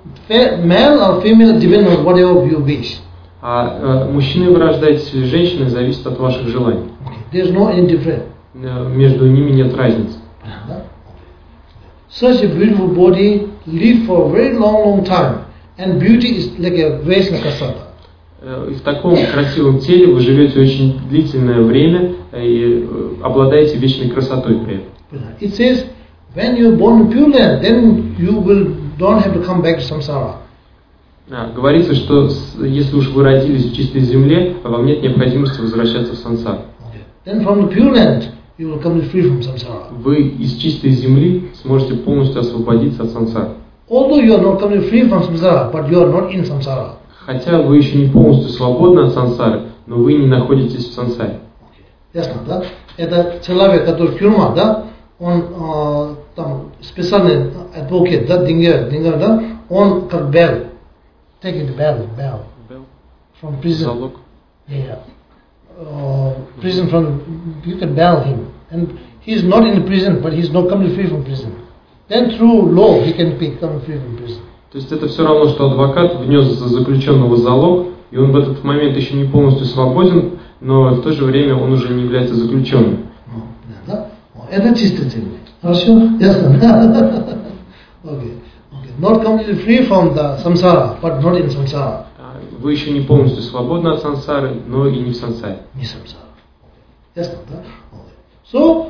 male or female depend on whatever you wish. А э, мужчиной вы рождаетесь или женщиной зависит от ваших желаний. Okay. There is no any difference. Э, между ними нет разницы. Such a beautiful body live for a very long, long time, and beauty is like a Vaisna kasata. И в таком красивом теле вы живете очень длительное время и обладаете вечной красотой при этом. It says, when you are born in Pure Land, then you will don't have to come back to samsara. А, говорится, что если уж вы родились в чистой земле, вам нет необходимости возвращаться в сансару. Then from the Pure Land, you will come free from samsara. Вы из чистой земли сможете полностью освободиться от сансары. Although you are not coming free from samsara, but you are not in samsara. Хотя вы еще не полностью свободны от сансары, но вы не находитесь в сансаре. Ясно, да? Это человек, который тюрьма, да? Он э, там специальный адвокат, да, Дингер, Дингер, да? Он как бел, taking the bell, bell, from prison. Залог. Yeah. Uh, prison from, you can bail him. And he's not in the prison, but he's not coming free from prison. Then through law, he can become free from prison. То есть это все равно, что адвокат внес за заключенного залог, и он в этот момент еще не полностью свободен, но в то же время он уже не является заключенным. Это чистая земля. Хорошо? Ясно? Okay. Okay. Not completely free from the samsara, but not in samsara. Вы еще не полностью свободны от сансары, но и не в сансаре. Не самсара. Ясно, да? So,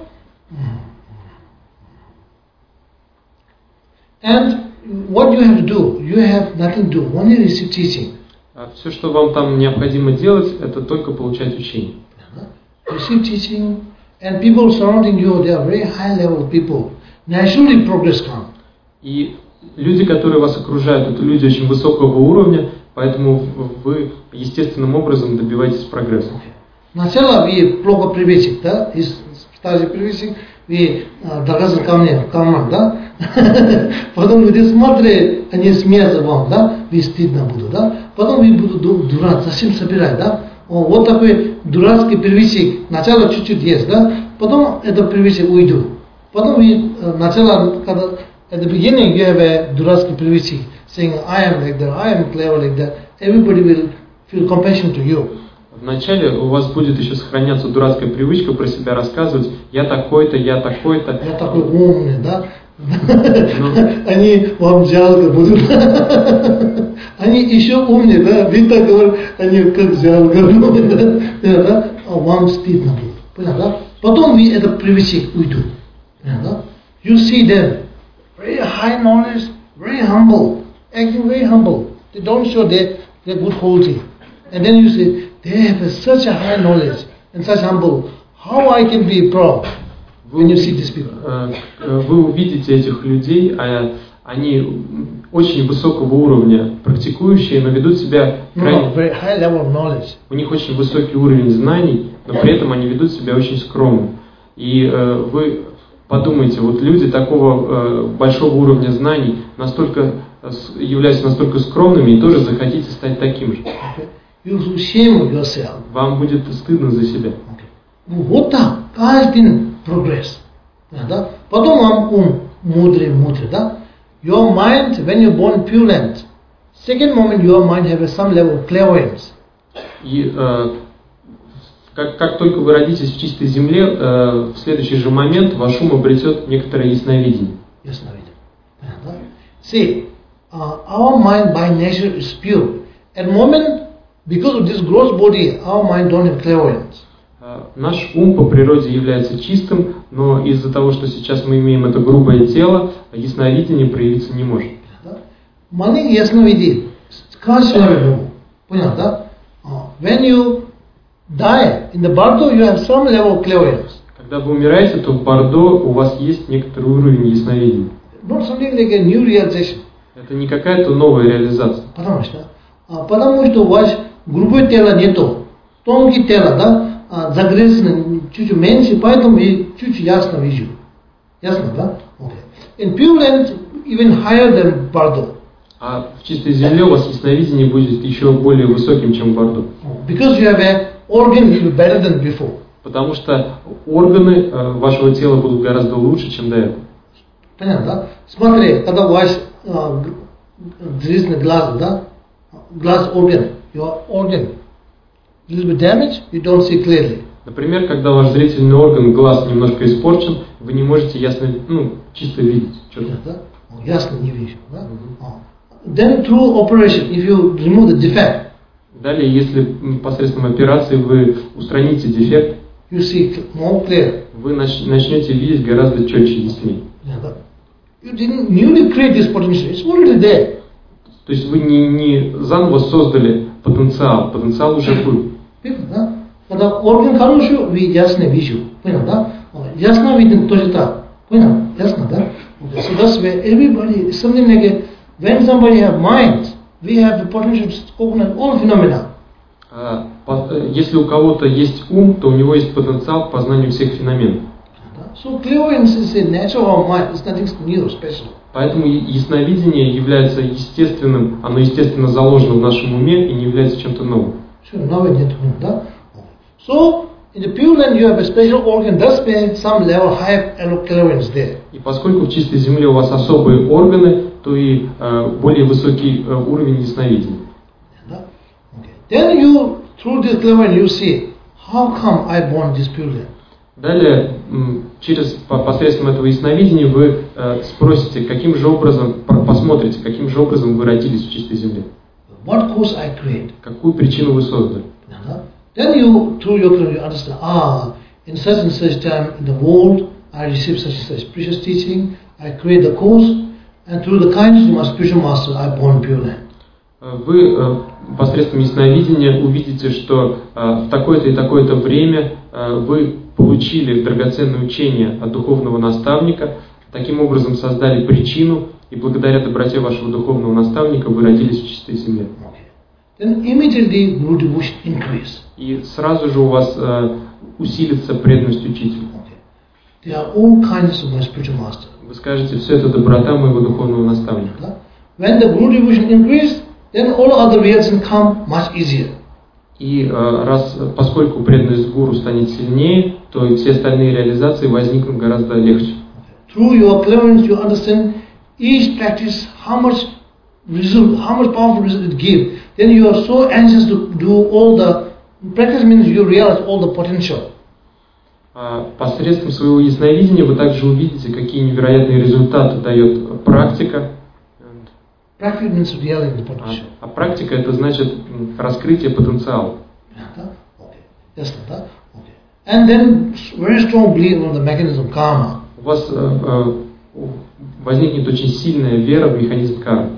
and what you have to do, you have nothing to do, only receive teaching. Все, что вам там необходимо делать, это только получать учение. Receive teaching, and people surrounding you, they are very high level people. Naturally progress comes. И люди, которые вас окружают, это люди очень высокого уровня, поэтому вы естественным образом добиваетесь прогресса. Сначала вы плохо привычек, да, из старых привычек, вы дорогой ко мне, ко мне, да? Потом вы смотрите, они смеются вам, да? Вы стыдно будут, да? Потом вы будут дурак, зачем собирать, да? Вот такой дурацкий привычек, сначала чуть-чуть есть, да? Потом это привычек уйдет. Потом вы сначала, когда at the beginning you have a дурацкий привычек, saying I am like that, I am clever like that, everybody will feel compassion to you. Вначале у вас будет еще сохраняться дурацкая привычка про себя рассказывать: я такой-то, я такой-то. Я такой умный, да? Они вам жалко будут. Они еще умнее, да? Вы так говорите, они как жалко, да? А вам стыдно будет. Понятно, да? Потом вы это привычек уйдут. Понятно, да? You see them, very high knowledge, very humble, acting very humble. They don't show their, their good quality. And then you say, they have such a high knowledge and such humble. How I can be proud when you see these people? Вы увидите этих людей, а они очень высокого уровня, практикующие, но ведут себя крайне... No, very high level of knowledge. У них очень высокий уровень знаний, но при этом они ведут себя очень скромно. И э, вы подумайте, вот люди такого э, большого уровня знаний, настолько, э, являются настолько скромными, и тоже захотите стать таким же. Okay. You should shame yourself. Вам будет стыдно за себя. Okay. Вот так, каждый день прогресс. Да? Потом вам ум мудрый, мудрый, да? Your mind, when you're born Pure Land, second moment your mind have some level of clairvoyance. И э, как, как только вы родитесь в чистой земле, э, в следующий же момент ваш ум обретет некоторое ясновидение. Ясновидение. Да? See, uh, our mind by nature is pure. At the moment, because of this gross body, our mind don't have clairvoyance. Наш ум по природе является чистым, но из-за того, что сейчас мы имеем это грубое тело, ясновидение проявиться не может. Маленькое ясновидение. Каждый понял, да? When you die in the bardo, you have some level of clairvoyance. Когда вы умираете, то в Бордо у вас есть некоторый уровень ясновидения. Not something like a new realization. Это не какая-то новая реализация. Потому что, потому что у вас грубое тело нету, тонкое тело, да? Загрязно чуть-чуть меньше, поэтому я чуть-чуть ясно вижу. Ясно, да? Okay. In Pure Land, even higher than Bardo. А в чистой земле у вас ясновидение будет еще более высоким, чем в Бордо. Because you have an organ will be better than before. Потому что органы э, вашего тела будут гораздо лучше, чем до этого. Понятно, да? Смотри, когда у вас э, there is a glass, да? Glass organ, your organ, a little bit damaged, you don't see clearly. Например, когда ваш зрительный орган, глаз немножко испорчен, вы не можете ясно, ну, чисто видеть. Четко. Да? Ясно не вижу. Да? Mm-hmm. Then through operation, if you remove the defect, далее, если посредством операции вы устраните дефект, you see more clear. Вы начнете видеть гораздо четче и яснее. Yeah, you didn't newly create this potential; it's already there. То есть вы не, не заново создали потенциал, потенциал уже был. Да? Когда орган хороший, вы ясно вижу, понял, да? Ясно виден тоже так, понял, ясно, да? So that's where everybody, something like a, when somebody have mind, we have the potential to open all phenomena. Если у кого-то есть ум, то у него есть потенциал к познанию всех феноменов. So clairvoyance is a nature of mind. It's nothing new, special. Поэтому ясновидение является естественным, оно естественно заложено в нашем уме и не является чем-то новым. Sure, новое нет, да? So in the Pure Land you have a special organ. That's where some level high clairvoyance there. И поскольку в чистой земле у вас особые органы, то и э, более высокий э, уровень ясновидения. Okay. Then you through this clairvoyance you see how come I born this Pure Land. Далее, через посредством этого ясновидения вы э, спросите, каким же образом, посмотрите, каким же образом вы родились в чистой земле. What cause I create? Какую причину вы создали? Then you, through your you understand, ah, in such and such time in the world, I received such and such precious teaching, I create the cause, and through the kindness of my spiritual master, I born Pure Land. Вы э, посредством ясновидения увидите, что э, в такое-то и такое-то время э, вы получили драгоценное учение от духовного наставника, таким образом создали причину, и благодаря доброте вашего духовного наставника вы родились в чистой земле. Then immediately guru devotion increase. И сразу же у вас э, усилится преданность учителю. They are all kindness of my spiritual master. Вы скажете, все это доброта моего духовного наставника. When the guru devotion increase, then all other realizations come much easier. И э, раз, поскольку преданность гуру станет сильнее, то и все остальные реализации возникнут гораздо легче. Through your clairvoyance, you understand each practice how much result, how much powerful result it gives. Then you are so anxious to do all the practice means you realize all the potential. Посредством своего ясновидения вы также увидите, какие невероятные результаты дает практика. Practice means realizing the potential. А, а практика это значит раскрытие потенциала. Okay. Yes, okay. And then very strong belief on the mechanism karma. У вас э, э, возникнет очень сильная вера в механизм кармы.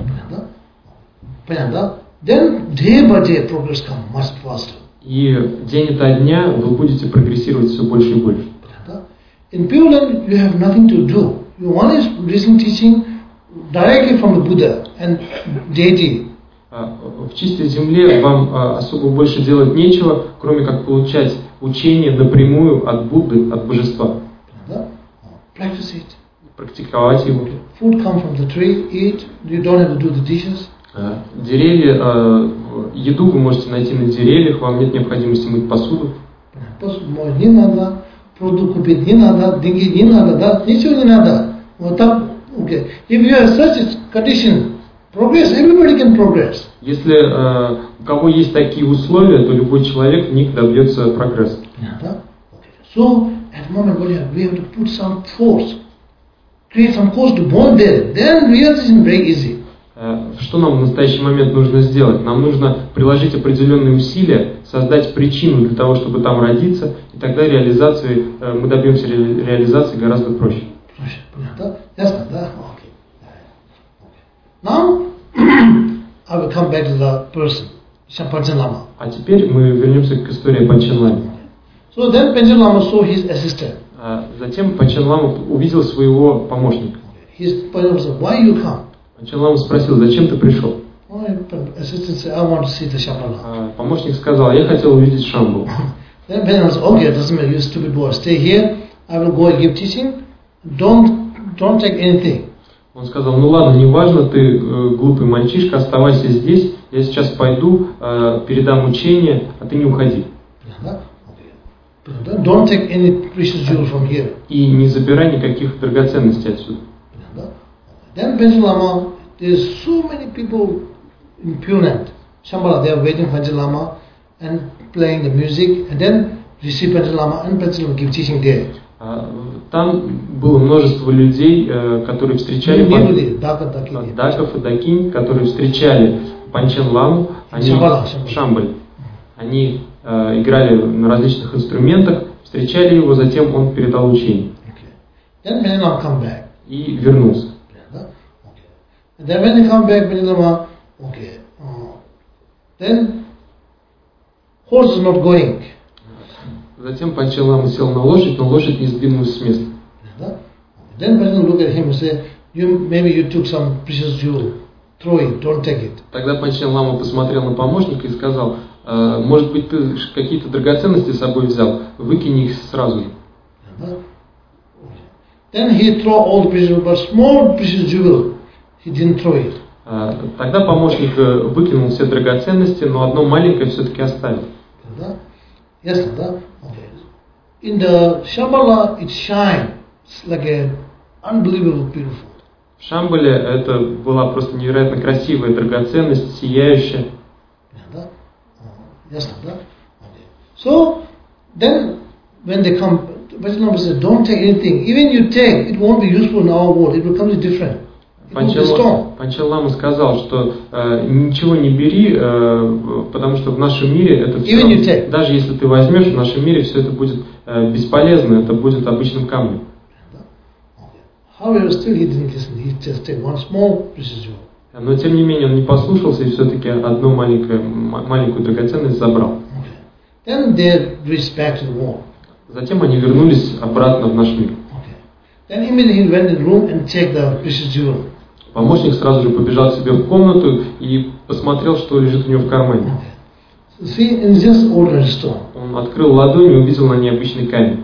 Понятно? Then day by day progress come much faster. И день ото дня вы будете прогрессировать все больше и больше. In Pure Land you have nothing to do. You one is listening teaching directly from the Buddha and deity. В чистой земле вам особо больше делать нечего, кроме как получать учение напрямую от Будды, от божества. Practice it. Практиковать его. Food come from the tree, eat. You don't have to do the dishes. Деревья, еду вы можете найти на деревьях, вам нет необходимости мыть посуду. Мыть не надо, продукт купить не надо, деньги не надо, да, ничего не надо. Вот так, okay. If you have such condition, progress, everybody can progress. Если э, у кого есть такие условия, то любой человек в них добьется прогресса. Yeah, okay. So at the moment we have, we have to put some force, create some cause to bond there. Then realization very easy. Что нам в настоящий момент нужно сделать? Нам нужно приложить определенные усилия, создать причину для того, чтобы там родиться, и тогда реализации, мы добьемся ре, реализации гораздо проще. Проще, понятно? Ясно, да? Окей. Now, I will come back to the person, Panchen Lama. А теперь мы вернемся к истории Панчен Ламы. So then Panchen Lama saw his assistant. Затем Панчен Лама увидел своего помощника. His Panchen said, why you come? Панчен Лама спросил, зачем ты пришел? Said, I want to see the Shambhala. Помощник сказал, я хотел увидеть Шамбу. Then Panchen said, okay, it doesn't matter, you stupid boy, stay here. I will go and give teaching. Don't, don't take anything. Он сказал, ну ладно, неважно, ты э, глупый мальчишка, оставайся здесь, я сейчас пойду, э, передам учение, а ты не уходи. Don't take any precious jewel from here. И не забирай никаких драгоценностей отсюда. Then Panchen Lama there's so many people in Pune Land, Shambhala, they are waiting for Panchen Lama and playing the music, and then receive Panchen Lama and Panchen Lama give teaching there. Там было множество людей, которые встречали Пан... Даков и Дакинь, которые встречали Панчен Ламу, они в Шамбале. Они э, играли на различных инструментах, встречали его, затем он передал учение. Okay. И вернулся. And then when he come back, Lama, okay, uh, then horse is not going. Затем Панчен Лама сел на лошадь, но лошадь не сдвинулась с места. Then Panchen look at him and say, you, maybe you took some precious jewel, throw it, don't take it. Тогда Панчен Лама посмотрел на помощника и сказал, может быть, ты какие-то драгоценности с собой взял, выкинь их сразу же. Then he throw all the precious, but small precious jewel, he didn't throw it. Тогда помощник выкинул все драгоценности, но одно маленькое все-таки оставил. Yes, okay. In the Shambhala, it shines like a unbelievable beautiful. В Шамбале это была просто невероятно красивая драгоценность, сияющая. Yes, okay. So then, when they come, Panchen Lama says, "Don't take anything. Even you take, it won't be useful in our world. It will come different." Панчен Лама сказал, что э, ничего не бери, э, потому что в нашем мире это все, даже если ты возьмешь, в нашем мире все это будет э, бесполезно, это будет обычным камнем. Но тем не менее он не послушался и все-таки одну маленькую, маленькую драгоценность забрал. Затем они вернулись обратно в наш мир. Помощник сразу же побежал к себе в комнату и посмотрел, что лежит у него в кармане. Он открыл ладонь и увидел на ней обычный камень.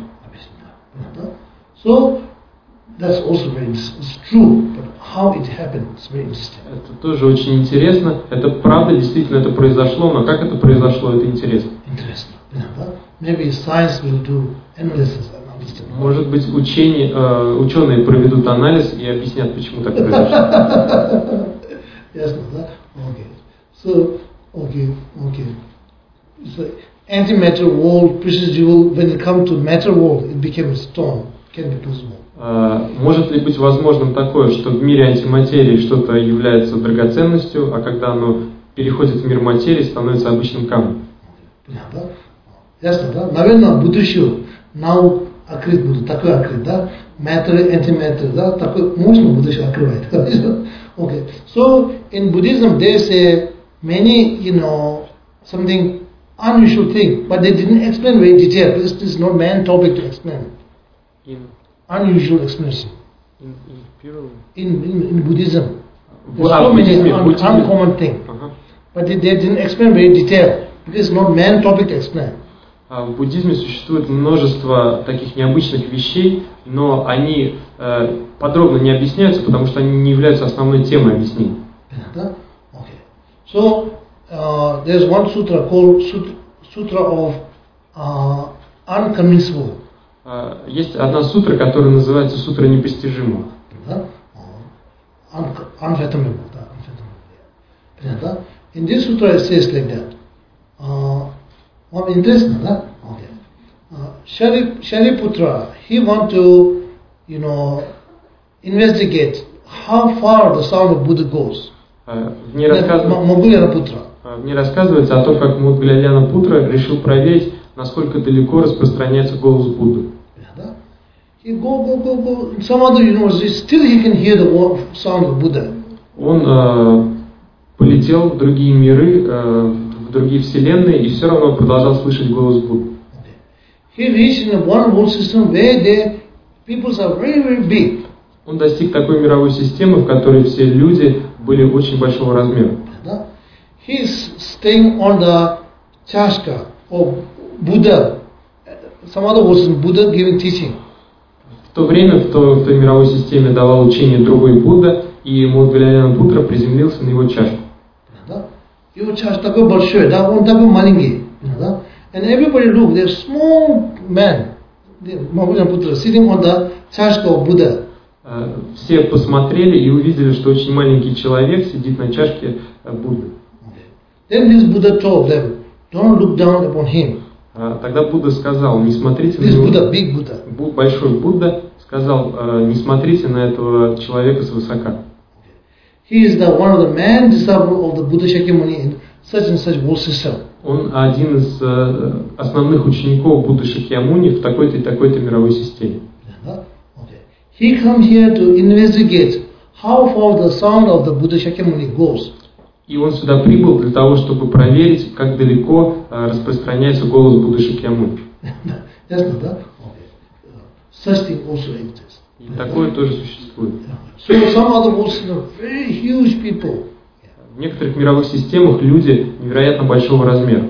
That's also very it's true, but how it happened is very interesting. Это тоже очень интересно. Это правда, действительно это произошло, но как это произошло, это интересно. Интересно. Maybe science will do analysis and understand. Может быть, учение, э, ученые проведут анализ и объяснят, почему так произошло. Yes, okay. So, okay, okay. So, antimatter world, precious jewel. When it comes to matter world, it became stone. Can be possible. Может ли быть возможным такое, что в мире антиматерии что-то является драгоценностью, а когда оно переходит в мир материи, становится обычным камнем? Ясно, да? Наверное, будущее now открыть будет, такой открыть, да? Matter, antimatter, да? Такой можно будущее открывает. Okay. So in Buddhism they say many, you know, something unusual thing, but they didn't explain very detailed because this is not main topic to explain. In unusual explanation. In in, in, in, in Buddhism, there's well, so many Buddhism, un, Buddhism. uncommon things, Uh-huh. but they, they didn't explain very detailed because it's not main topic to explain. В буддизме существует множество таких необычных вещей, но они э, подробно не объясняются, потому что они не являются основной темой объяснений. Okay. So uh, there's one sutra called Sutra of uh, Unconvincible. Есть одна сутра, которая называется сутра непостижимого. Unfathomable. In this sutra it says like that. Uh, interesting, huh? Okay. Uh, Sharip, Shariputra, he want to, you know, investigate how far the sound of Buddha goes. В ней, рассказывается, в ней рассказывается о том, как Мудгаляна Путра решил проверить, насколько далеко распространяется голос Будды. He go, go, go, go. In some other universities, still he can hear the sound of Buddha. Он э, полетел в другие миры, э, в другие вселенные, и все равно продолжал слышать голос Будды. He reached in one world system where the peoples are very, very big. Он достиг такой мировой системы, в которой все люди были очень большого размера. He is staying on the chashka of Buddha. Some other words in Buddha giving teaching. В то время в, то, в той мировой системе давал учение другой Будда, и Мудгаляна Путра приземлился на его чашку. Его чашка такой большой, да, он такой маленький. And everybody look, there's small man, Mudgaляна Putра, sitting on the chashka of Buddha. все посмотрели и увидели, что очень маленький человек сидит на чашке Будды. Then this Buddha told them, don't look down upon him. Тогда Будда сказал, не смотрите This на него. Buddha, big Buddha. Большой Будда сказал, не смотрите на этого человека свысока. He is the one of the man disciple of the Buddha Shakyamuni in such and such world system. Он один из основных учеников Будды Шакьямуни в такой-то и такой-то мировой системе. Okay. He come here to investigate how far the sound of the Buddha Shakyamuni goes. И он сюда прибыл для того, чтобы проверить, как далеко распространяется голос Будды Шакьямуни. Such thing also exists. И такое тоже существует. So some other world systems, very huge people. В некоторых мировых системах люди невероятно большого размера.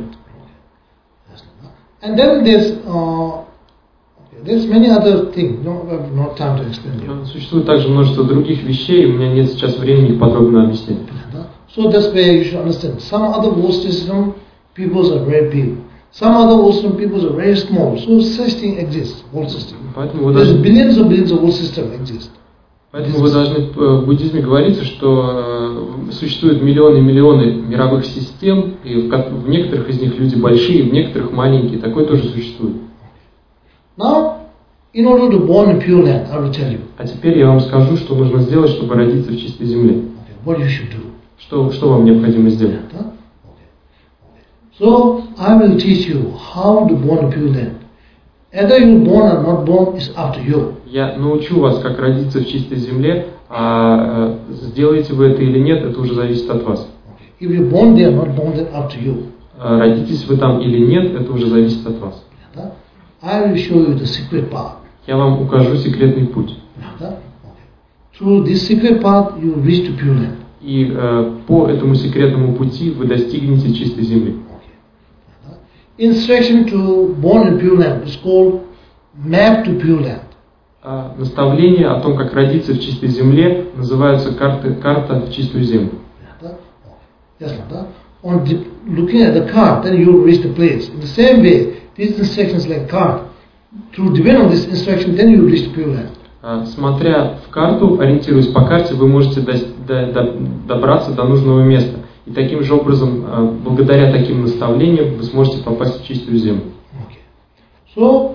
And then there's uh, there's many other things. No, I have not time to explain. Существует также множество других вещей, у меня нет сейчас времени их подробно объяснять. So that's where you should understand. Some other world system peoples are very big. Some other world system peoples are very small. So such thing exists. World system. Поэтому There's должны, billions of billions of world system exist. поэтому вы должны, в буддизме говорится, что существуют миллионы и миллионы мировых систем, и в, в некоторых из них люди большие, в некоторых маленькие. Такое тоже существует. Now, in order to born in Pure Land, I will tell you. А теперь я вам скажу, что нужно сделать, чтобы родиться в чистой земле. Okay, what you should do. Что, что вам необходимо сделать? Okay. Okay. So, I will teach you how to born in Pure Land. Either you born or not born is up to you. Я научу вас, как родиться в чистой земле, а сделаете вы это или нет, это уже зависит от вас. Okay. If you born there or not born there, up to you. Родитесь вы там или нет, это уже зависит от вас. Okay. I will show you the secret path. Я вам укажу секретный путь. Okay. Through this secret path, you will reach to Pure Land. И э, по этому секретному пути вы достигнете чистой земли. Instruction to born in Pure Land is called map to Pure Land. А наставление о том, как родиться в чистой земле, называется карта, карта в чистую землю. Yes, on the, looking at the card, then you will reach the place. In the same way, these instructions like card, through depend on this instruction, then you will reach the Pure Land. Смотря в карту, ориентируясь по карте, вы можете до, до, до, добраться до нужного места. И таким же образом, благодаря таким наставлениям, вы сможете попасть в чистую землю. Okay. So,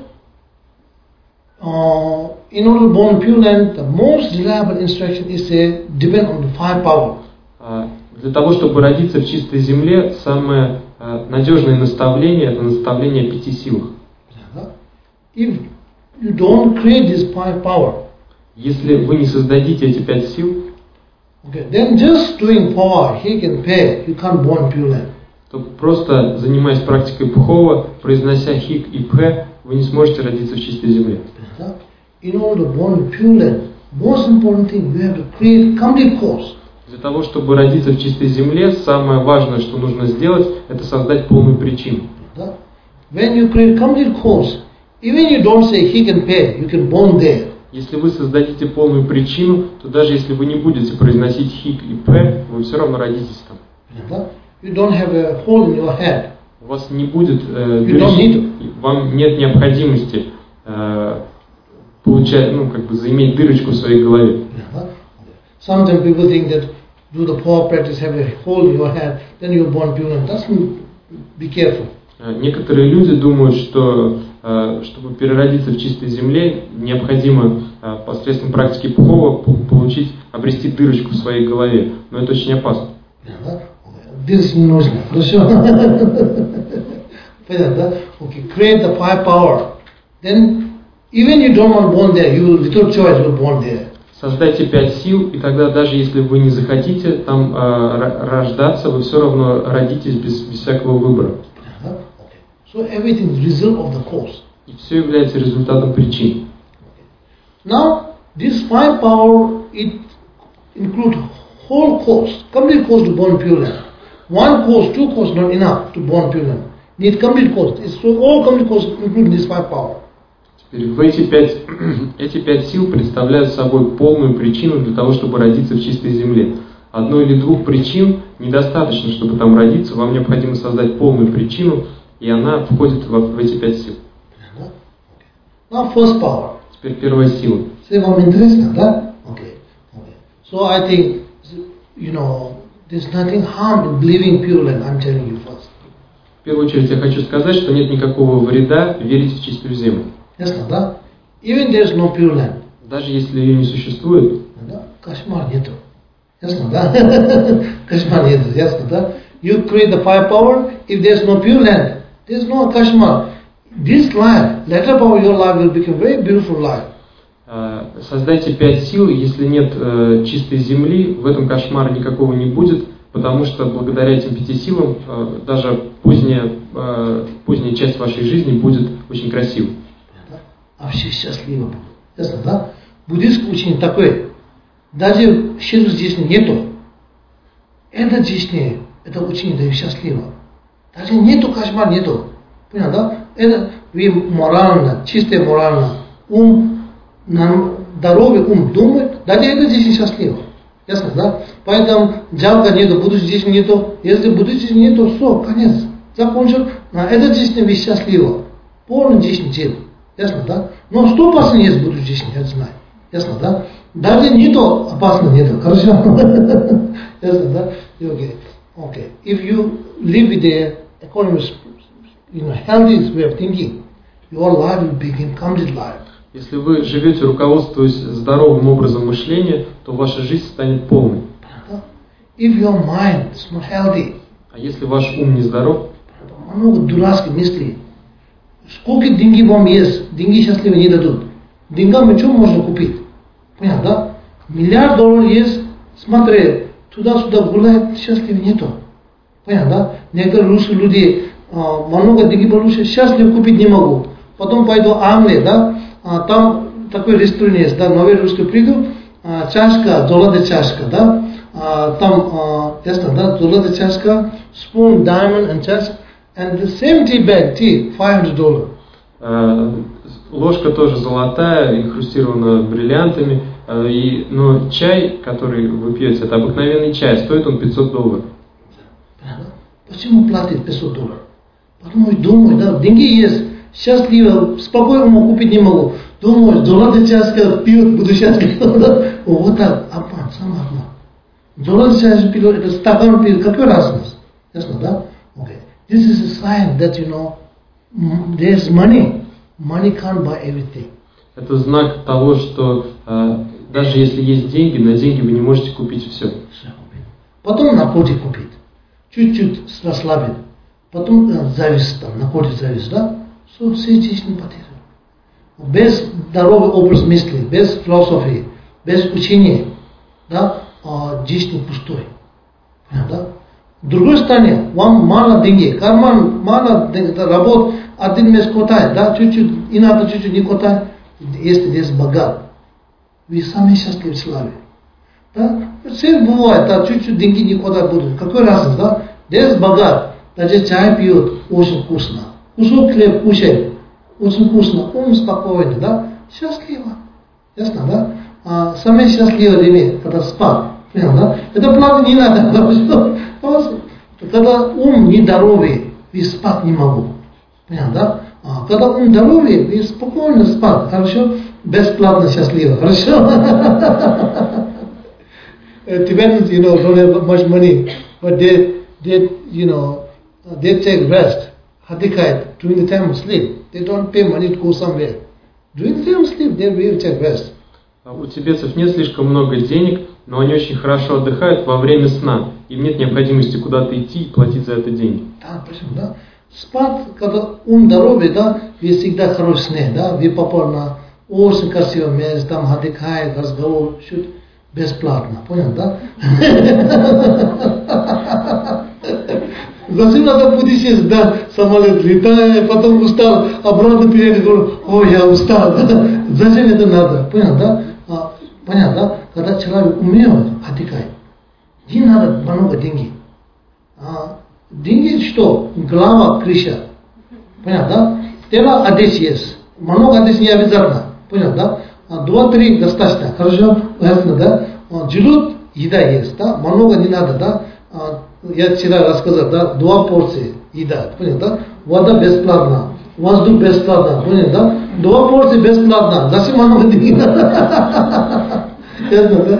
uh, in order to born Pure Land, the most reliable instruction is to depend on the five power. Для того, чтобы родиться в чистой земле, самое надежное наставление – это наставление о пяти силах. If you don't create this five power, если вы не создадите эти пять сил, okay, then just doing power, he can pay, you can't born Pure Land. то просто занимаясь практикой пхова, произнося хик и пхэ, вы не сможете родиться в чистой земле. In order to born Pure Land, most important thing, you have to create complete course. Для того, чтобы родиться в чистой земле, самое важное, что нужно сделать, это создать полную причину. When you create complete course, even you don't say he can pay, you can born there. Если вы создадите полную причину, то даже если вы не будете произносить хик и пэ, вы все равно родитесь там. You don't have a hole in your head. У вас не будет, э, You don't need to. вам нет необходимости э, получать, ну как бы заиметь дырочку в своей голове. Sometimes people think that do the power practice, have a hole in your head, then you're born pure. Doesn't be careful. Некоторые люди думают, что чтобы переродиться в чистой земле, необходимо посредством практики пхова получить, обрести дырочку в своей голове. Но это очень опасно. This нужно. Хорошо. Понятно? Okay. Create the five power. Then even you don't want born there, you will without choice will born there. Создайте пять сил, и тогда даже если вы не захотите там э, рождаться, вы все равно родитесь без, без всякого выбора. Uh-huh. Okay. So everything is result of the cause. И все является результатом причин. Okay. Now this five power it include whole course, complete course to born Pure Land. One course, two course not enough to born Pure Land. Need complete course. So all complete course include this five power. В эти пять, эти пять сил представляют собой полную причину для того, чтобы родиться в чистой земле. Одной или двух причин недостаточно, чтобы там родиться. Вам необходимо создать полную причину, и она входит в, в эти пять сил. Now first power. Теперь первая сила. Say, вам интересно, да? So I think, you know, there's nothing harm in believing Pure Land, I'm telling you first. В первую очередь я хочу сказать, что нет никакого вреда верить в чистую землю. Ясно, да? Even there's no Pure Land. Даже если ее не существует. Да? Кошмар нету. Ясно, да? Кошмар нету, ясно, да? You create the firepower, if there's no Pure Land, there's no kashmar. This life, later part of your life will become very beautiful life. Создайте пять сил, если нет э, чистой земли, в этом кошмара никакого не будет, потому что благодаря этим пяти силам э, даже поздняя, э, поздняя часть вашей жизни будет очень красивой. А все счастливы будут. Ясно, да? Буддийское учение такое. Даже счастья здесь нету. Это здесь не, это учение дает счастливо. Даже нету кошмар, нету. Понял, да? Это вы морально, чистое морально. Ум, нам здоровый ум думает, даже это здесь несчастливо. Ясно, да? Поэтому жалко нету, буду здесь нету. Если буду здесь нету, все, конец. Закончил. Это здесь не счастливо. Полный здесь нет. Ясно, да? Но сто процентов есть буду здесь, я знаю. Ясно, да? Даже нету, опасно нету. Хорошо? Ясно, да? Okay. Okay. If you live with the economist, you know, healthy way of thinking, your life will become complete life. Если вы живете, руководствуясь здоровым образом мышления, то ваша жизнь станет полной. If your mind is not healthy, а если ваш ум не здоров, много дурацких мыслей. Сколько деньги вам есть, деньги счастливы не дадут. Деньгами что можно купить? Понятно, да? Миллиард долларов есть, смотри, туда-сюда гуляет, счастливы нету. Понятно, да? Некоторые русские люди а, много денег получают, счастливы купить не могу. Потом пойду в Англию, да? А, там такой ресторан есть, да, новый русский приду, а, чашка, золотая чашка, да? А, там, а, ясно, да, золотая чашка, spoon, diamond and чашка, and the same tea bag, tea, five hundred dollars. Ложка тоже золотая, инкрустирована бриллиантами, и, но чай, который вы пьете, это обыкновенный чай, стоит он пятьсот долларов. Почему платит пятьсот долларов? Потому что думаю, да, деньги есть, счастливо, спокойно могу купить не могу. Думаю, золотая чашка пьют, буду счастлив. Вот так, обман, сам обман. Золотая чашка пьют, это стакан пьют, какой разница? Ясно, да? Okay. This is a sign that, you know, there's money. Money can't buy everything. Это знак того, что э, даже если есть деньги, на деньги вы не можете купить все. Потом наркотик купить. Чуть-чуть расслабить. Потом э, зависть, там, наркотик зависть, да? Все, все здесь не потеряно. Без здоровый образ мысли, без философии, без учения, да, э, здесь не пустой. Понятно, да? С другой стороны, вам мало денег, карман мало работ, один месяц хватает, да, чуть-чуть, иногда чуть-чуть не хватает, если здесь богат. Вы сами счастливы в славе. Да? Все бывает, да, чуть-чуть деньги не хватает будут. Какой разница, да? Здесь богат, даже чай пьют, очень вкусно. Кусок хлеб кушает, очень вкусно, ум спокойный, да? Счастливо. Ясно, да? А самое счастливое время, когда спать. Понял, да? Это платить не надо, да? Когда ум нездоровый, вы спать не могу. Понятно, да? А, когда ум здоровый, вы спокойно спать, хорошо? Бесплатно счастливо, хорошо? Tibetans, you know, don't have much money, but they, they, you know, they take rest, hadikait, during the time of sleep. They don't pay money to go somewhere. During the time of sleep, they will take rest. У тибетцев нет слишком много денег, но они очень хорошо отдыхают во время сна. Им нет необходимости куда-то идти и платить за это деньги. Да, почему, да? Спать, когда ум здоровый, да, вы всегда хороший сне, да, вы попали на очень красивое место, там отдыхает, разговор, шут, бесплатно, понял, да? Зачем надо путешествовать, да, самолет летает, потом устал, обратно приедет, говорю, ой, я устал, зачем это надо, понял, да? А, понятно, да? Когда человек умеет отдыхать, не надо много денег. А, деньги что? Глава, крыша. Понятно, да? Тело одежда есть. Много одежды не обязательно. Понятно, да? А, два-три достаточно. Хорошо? Ясно, да? А, желудок, еда есть, да? Много не надо, да? А, я вчера рассказал, да? Два порции еда. Понятно, да? Вода бесплатна. Воздух бесплатно. Понятно, да? Два порции бесплатно. Зачем много денег? Ясно, да?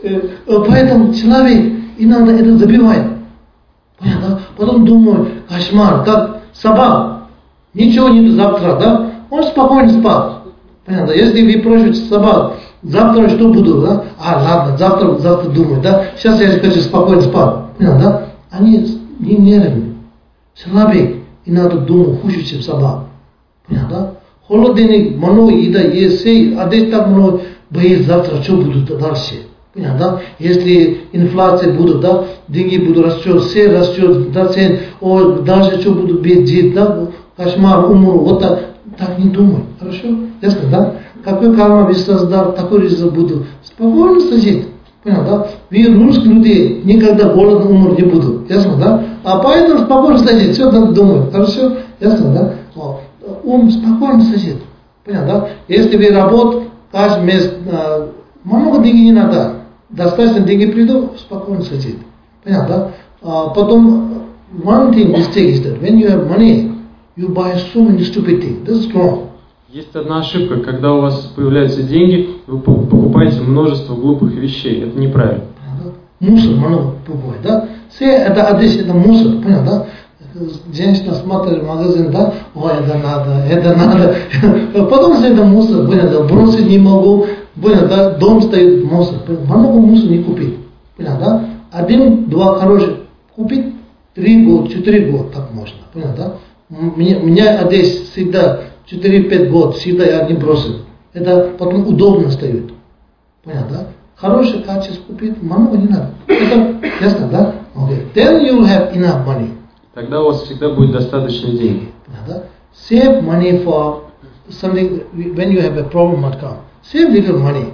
Поэтому человек иногда это забивает. Понятно? Потом думаю, кошмар, как собак, ничего не завтра, да? Он спокойно спал. Понятно? Если вы просите собак, завтра что буду, да? А, ладно, завтра, завтра думаю, да? Сейчас я хочу спокойно спать. Понятно, да? Они не нервные. Человек иногда думает хуже, чем собак. Понятно, да? Холодильник, много еда есть, а здесь так много боится завтра, что будут дальше. Понятно, да? Если инфляция будет, да, деньги будут растет, все растет, да, все, о, дальше что будут бедить, да, кошмар, умру, вот так, так не думай, хорошо? Ясно, да? Какой карма вы создал, такой результат буду. Спокойно сидеть, понятно, да? Вы русские люди никогда голодно умрут не будут, ясно, да? А поэтому спокойно сидеть, все надо думать, хорошо? Ясно, да? О, ум спокойно сидит, понятно, да? Если вы работаете, каждый месяц, а, много денег не надо. Достаточно деньги придут, спокойно сидит. Понятно, да? А потом, one thing mistake is that when you have money, you buy so many stupid things. This is wrong. Есть одна ошибка, когда у вас появляются деньги, вы покупаете множество глупых вещей. Это неправильно. Мусор много покупает, да? Все это одежда, это мусор, понятно, да? Женщина смотрит в магазин, да? Ой, это надо, это надо. Потом все это мусор, понятно, бросить не могу. Понятно, да? Дом стоит мусор. Много мусора не купить. Понятно, да? Один, два хороших купить, три года, четыре года так можно. Понятно, да? У меня одежда всегда четыре-пять год, всегда я не бросил. Это потом удобно стоит. Понятно, да? Хорошее качество купить, много не надо. Это ясно, да? Okay. Then you will have enough money. Тогда у вас всегда будет достаточно денег. Понятно, да? Save money for something when you have a problem might come. Save little money.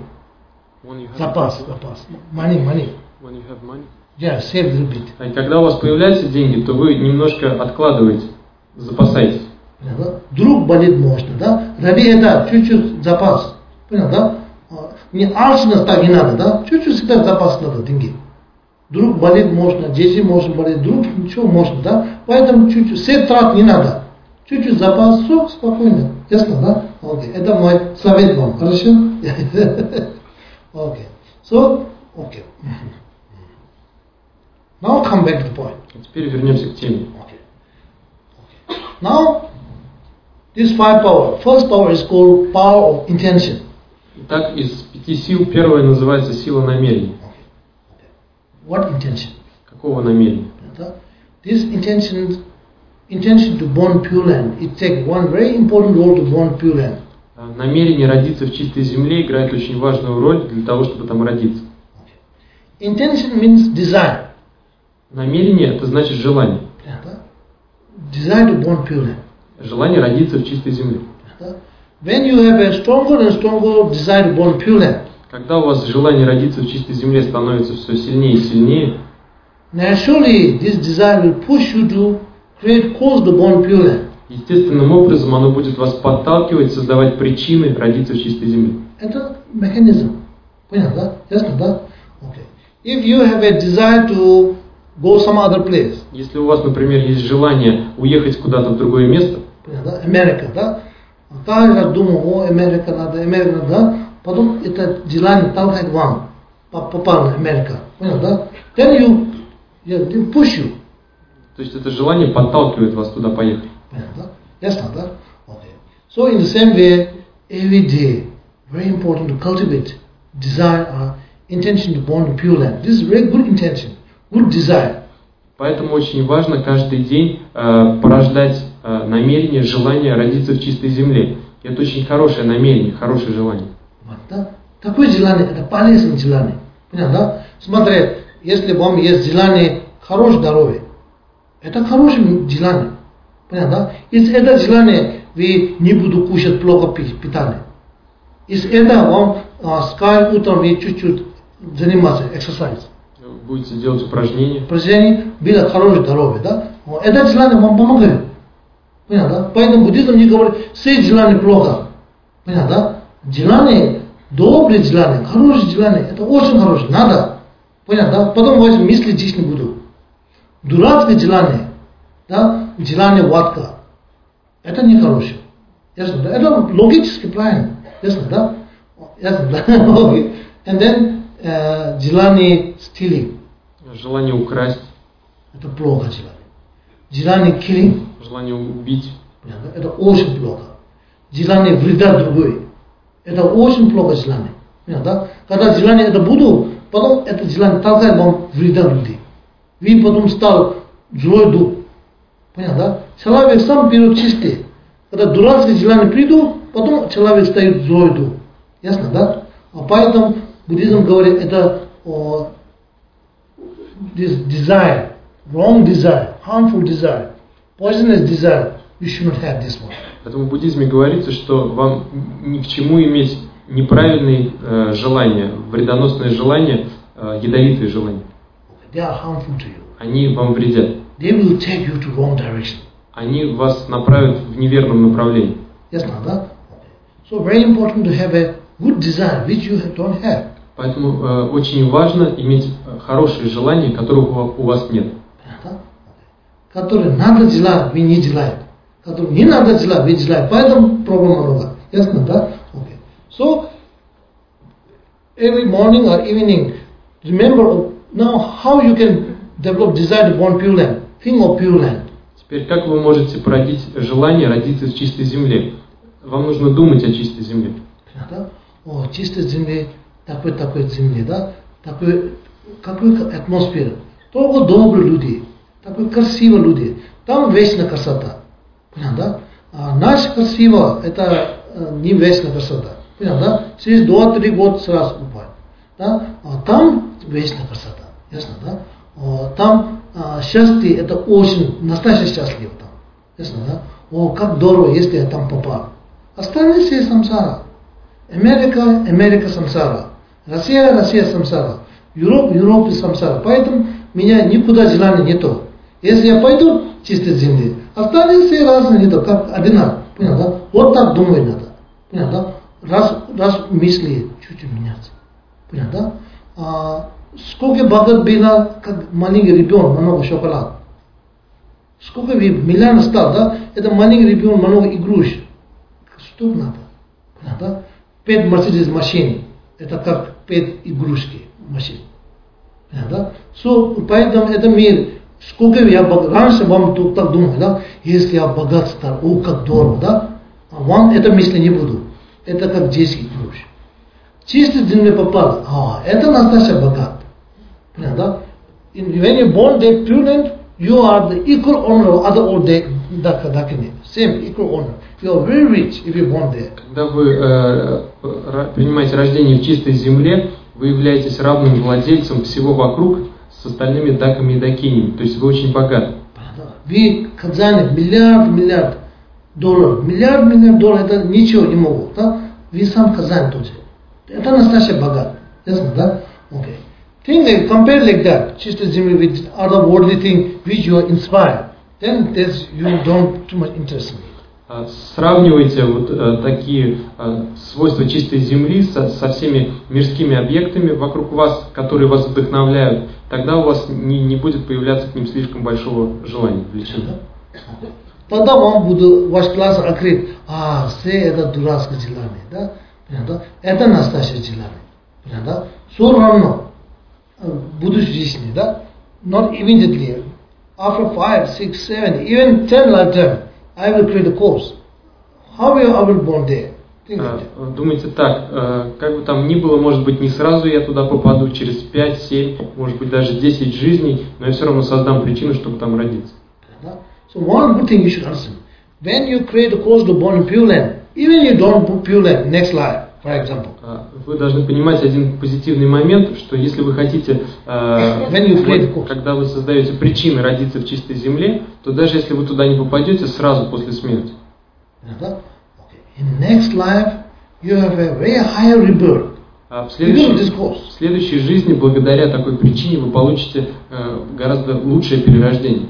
Запас, запас. Money, money. When you have money. Yeah, save little bit. А когда у вас появляются деньги, то вы немножко откладываете, запасаетесь. Понятно? Вдруг болит можно, да? Ради этого чуть-чуть запас. Понятно, да? Не алчность так не надо, да? Чуть-чуть всегда запас надо, деньги. Вдруг болит можно, дети можно болеть, вдруг ничего можно, да? Поэтому чуть-чуть, все трат не надо. Чуть-чуть запас, все спокойно. Ясно, да? Окей. Okay. Это мой совет вам, хорошо? Окей. So, okay. Now come back to the point. Теперь вернемся к теме. Okay. Okay. Now, this five power. First power is called power of intention. Итак, из пяти сил первая называется сила намерений. Okay. What intention? Какого намерения? This intention, intention to born Pure Land, it takes one very important role to born Pure Land. Намерение родиться в чистой земле играет очень важную роль для того, чтобы там родиться. Okay. Intention means desire. Намерение это значит желание. Desire to born Pure Land. Желание родиться в чистой земле. When you have a stronger and stronger desire to born Pure Land, когда у вас желание родиться в чистой земле становится все сильнее и сильнее, naturally this desire will push you to create cause to born Pure Land. Естественным образом оно будет вас подталкивать, создавать причины родиться в чистой земле. Это механизм. Понятно, да? Ясно, да? Okay. If you have a desire to go some other place. Если у вас, например, есть желание уехать куда-то в другое место, понятно, да? Америка, да? Каждый раз думаю, о, Америка надо, Америка надо, да? Потом это желание толкает вам, попал на Америка, понятно, да? Then you, you push you. То есть это желание подталкивает вас туда поехать. Понятно, да? Ясно, да? Okay. So in the same way, every day, very important to cultivate desire or intention to born in Pure Land. This is very good intention, good desire. Поэтому очень важно каждый день э, порождать э, намерение, желание родиться в чистой земле. И это очень хорошее намерение, хорошее желание. Да? Такое желание, это полезное желание. Понятно, да? Смотри, если вам есть желание хорошее здоровье, это хорошее желание. Понятно, да? Из этого желания вы не будете кушать плохо питание. Из этого вам а, скай утром вы чуть-чуть заниматься, exercise. Будете делать упражнения. Упражнения, было хорошее здоровье, да? Это желание вам помогает. Понятно, да? Поэтому буддизм не говорит, все желания плохо. Понятно, да? Желание, доброе желание, хорошее желание, это очень хорошее, надо. Понятно, да? Потом ваши мысли здесь не будут. Дурацкое желание, да? Желание ватка, это не хорошее. Ясно, да? Это логический план. Ясно, да? Ясно, да? Okay. And then э, желание stealing. Желание украсть. Это плохо желание. Желание killing. Желание убить. Это очень плохо. Желание вреда другой. Это очень плохо желание. Понятно? Когда желание это буду, потом это желание толкает вам вреда людей. Вы потом стал злой дух. Понятно? Человек сам берет чистый. Когда дурацкое желание приду, потом человек стает злой дух. Ясно, да? А поэтому буддизм говорит, это о, this desire, wrong desire, harmful desire, poisonous desire. You should not have this one. Поэтому в буддизме говорится, что вам ни к чему иметь неправильные э, желания, вредоносные желания, э, ядовитые желания. They are harmful to you. Они вам вредят. They will take you to wrong direction. Они вас направят в неверном направлении. Ясно, да? So very important to have a good desire which you don't have. Поэтому э, очень важно иметь хорошие желания, которых у вас нет. Понятно? Которые надо делать, вы не делаете. Которые не надо делать, вы делаете. Поэтому проблема много. Ясно, да? Okay. So every morning or evening, remember now how you can develop desire to born Pure Land. Think of Pure Land. Теперь как вы можете породить желание родиться в чистой земле? Вам нужно думать о чистой земле. Понятно? О, чистой земле, такой такой земле, да? Такой, какой атмосфера. Только добрые люди, такой красивые люди. Там вечная красота. Понятно, да? А наш красиво, это не вечная красота. Понятно, да? Через два-три года сразу упадет. Да? А там вечная красота. Ясно, да? А там а, счастье, это очень, настоящее счастливо там. Ясно, да? О, как здорово, если я там попал. Остальные все самсара. Америка, Америка самсара. Россия, Россия самсара. Европа, Европа самсара. Поэтому меня никуда желания нету. Если я пойду в чистой земле, остальные все разные нету, как одинаково. Понял, да? Вот так думать надо. Понял, да? Раз, раз мысли чуть-чуть меняться. Понял, да? А, сколько богат было, как маленький ребенок, много шоколад. Сколько миллион стал, да? Это маленький ребенок, много игрушек. Что надо? Понял, да? Пять Мерседес машин. Это как пять игрушки машин. Понял, да? So, поэтому это мир. Сколько я богат, раньше вам тут так думали, да? Если я богат стал, о, как здорово, да? А вам это мысли не буду. Это как детский игрушек. Чисто земле попал, а, это настоящий богат. Понял, да? When you born there pure, you are the equal owner of other old day, same equal owner. You are very rich if you born there. Когда вы э, принимаете рождение в чистой земле, вы являетесь равным владельцем всего вокруг с остальными даками и дакинями. То есть вы очень богаты. Вы хозяин миллиард, миллиард долларов. Миллиард, миллиард долларов, это ничего не могут. Да? Вы сам хозяин тоже. Это настоящий богат. Ясно, да? Okay. Think like, compare like that. Чистой земли with other worldly thing which you are inspired. Then there's, you don't too much interest in it. Сравнивайте вот э, такие э, свойства чистой земли со, со всеми мирскими объектами вокруг вас, которые вас вдохновляют. Тогда у вас не, не будет появляться к ним слишком большого желания, влечения. Тогда вам будет ваш класс открыт. А, все это дурацкое желание, да? Понятно? Это настоящее желание. Понятно? Все равно в будущей жизни, да? Not immediately. After five, six, seven, even ten lifetime, I will create a course. How will I will born there? Думайте так, как бы там ни было, может быть, не сразу я туда попаду, через пять, семь, может быть, даже десять жизней, но я все равно создам причину, чтобы там родиться. So one good thing you should understand. When you create a course to born in Pure Land, even you don't put Pure Land next life, for example. Вы должны понимать один позитивный момент, что если вы хотите, вот, когда вы создаете причины родиться в чистой земле, то даже если вы туда не попадете сразу после смерти. In next life, you have a very higher rebirth. А в следующей, в следующей жизни, благодаря такой причине, вы получите э, гораздо лучшее перерождение.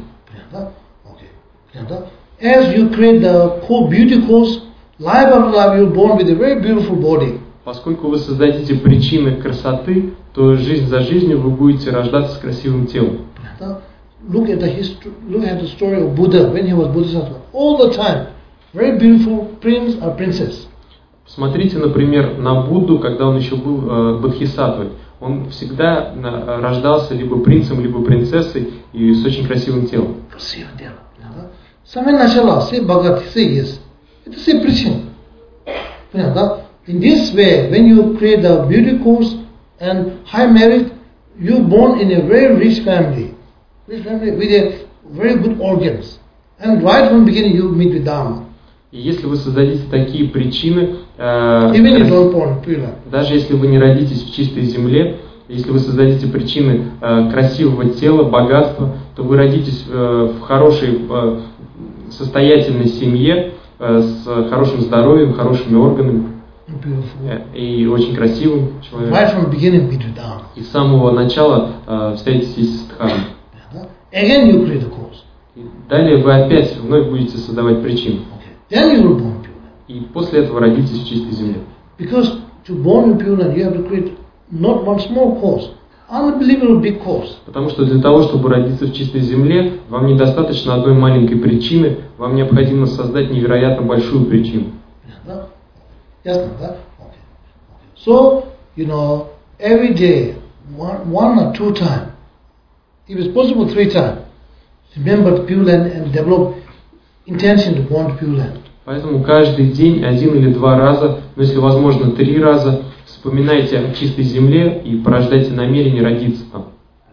As you create the beauty course, life after life you are born with a very beautiful body. Поскольку вы создадите причины красоты, то жизнь за жизнью вы будете рождаться с красивым телом. Look at the history. Look at the story of Buddha when he was Bodhisattva. All the time, very beautiful prince or princess. Смотрите, например, на Будду, когда он еще был э, бодхисаттвой. он всегда на- рождался либо принцем, либо принцессой и с очень красивым телом. Красивое дело. Самое начало, say Bhagavad, say yes. Это say preaching. Понятно? In this way, when you create a beauty course and high merit, you born in a very rich family. Rich family with a very good organs. And right from the beginning you meet with Dharma. И если вы создадите такие причины, э, Even you крас- don't born pure. даже если вы не родитесь в чистой земле, если вы создадите причины э, красивого тела, богатства, то вы родитесь э, в хорошей, э, состоятельной семье, э, с хорошим здоровьем, хорошими органами Beautiful. э, и очень красивым человеком. Right from the beginning meet with Dharma. И с самого начала э, встретитесь с Дхармой. Again you create a course. И далее вы опять вновь будете создавать причины. Okay. Then you will born pure. И после этого родитесь в чистой земле. Because to born in Pure Land, you have to create not one small course, unbelievable big course. Потому что для того, чтобы родиться в чистой земле, вам недостаточно одной маленькой причины, вам необходимо создать невероятно большую причину. Yeah, yes, no, that? Okay. Okay. So, you know, every day, one, one or two times, if it's possible three times, remember the Pure Land and develop intention to born to Pure Land. Поэтому каждый день, один или два раза, но если возможно три раза, вспоминайте о чистой земле и порождайте намерение родиться там.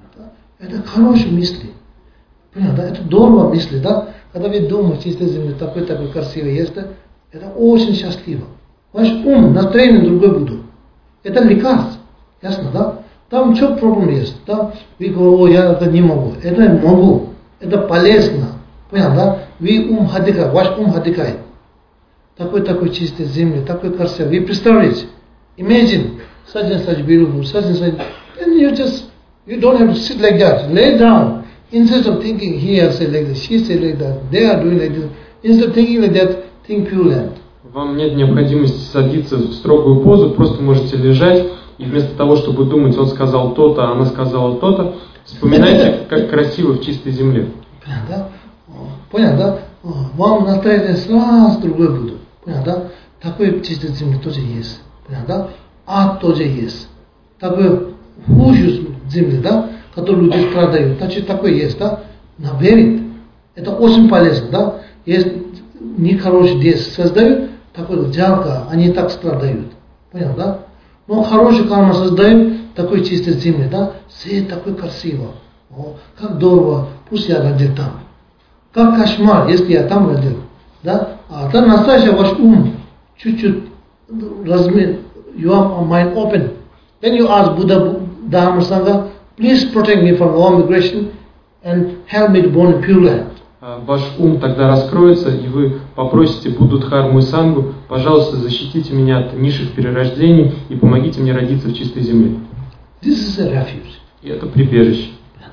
Это хорошие мысли. Понятно? Это здорово мысли, да? Когда вы думаете, чистой земле такой-такой красивый есть, это очень счастливо. Ваш ум, настроение другое будет. Это лекарство. Ясно, да? Там что проблем есть? Там вы говорите, о, я это не могу. Это могу. Это полезно. Понятно, да? Вы ум хадикает, ваш ум хадикает. Такой-такой чистой земли, такой красивый. Вы представляете? Imagine such and such beautiful, such and such. Then you just, you don't have to sit like that. Lay down. Instead of thinking, he has said like this, she said like that, they are doing like this. Instead of thinking like that, think Pure Land. Вам нет необходимости садиться в строгую позу, просто можете лежать, и вместо того, чтобы думать, он сказал то-то, она сказала то-то, вспоминайте, как красиво в чистой земле. Понятно? Понятно, да? Вам настроение сразу другое будет. Понятно, да? Такой чистой земли тоже есть. Понятно, да? Ад тоже есть. Такой хуже земли, да? Который люди страдают. Значит, такой есть, да? Наверит. Это очень полезно, да? Есть нехорошие действия создают, такой жалко, они так страдают. Понятно, да? Но хороший карма создают, такой чистой земли, да? Все такой красиво. О, как здорово, пусть я родил там. Как кошмар, если я там родил. Да? А там настоящий ваш ум чуть-чуть размер, your mind open. Then you ask Buddha, Dharma Sangha, please protect me from all migration and help me to born in Pure Land. Ваш ум тогда раскроется, и вы попросите Будду, Дхарму и Сангу, пожалуйста, защитите меня от низших перерождений и помогите мне родиться в чистой земле. This is a refuge. И это прибежище.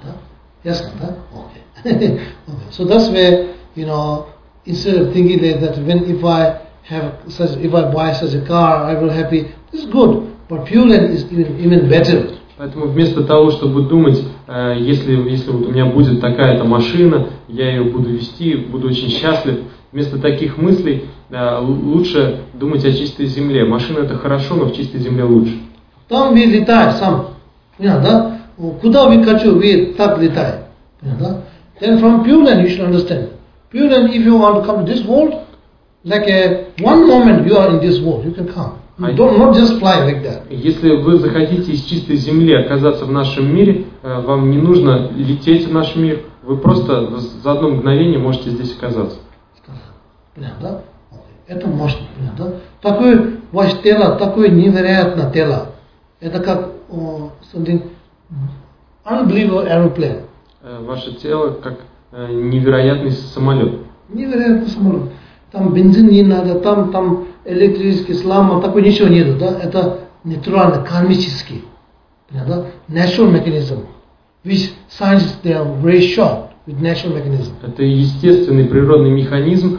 Yes, okay. Okay. So that's where, you know, instead of thinking that, that when if I have such, if I buy such a car, I will happy. This is good, but Pure Land is even even better. Поэтому вместо того, чтобы думать, э, если, если вот у меня будет такая-то машина, я ее буду вести, буду очень счастлив, вместо таких мыслей э, лучше думать о чистой земле. Машина это хорошо, но в чистой земле лучше. Там вы летаете сам, да? Куда вы хочу, вы так летаете, да? Then from Pure Land you should understand. Pure Land, if you want to come to this world, like a one moment you are in this world, you can come. You don't not just fly like that. Если вы захотите из чистой земли оказаться в нашем мире, вам не нужно лететь в наш мир, вы просто за одно мгновение можете здесь оказаться. Понятно? Это мощно, понятно? Такое ваше тело, такое невероятное тело. Это как о, something unbelievable aeroplane. Ваше тело как невероятный самолет. Невероятный самолет. Там бензин не надо, там, там электрический слама, такой ничего нету, да? Это натурально, кармический. Понятно? Natural mechanism. Which scientists, they are very short with natural mechanism. Это естественный природный механизм,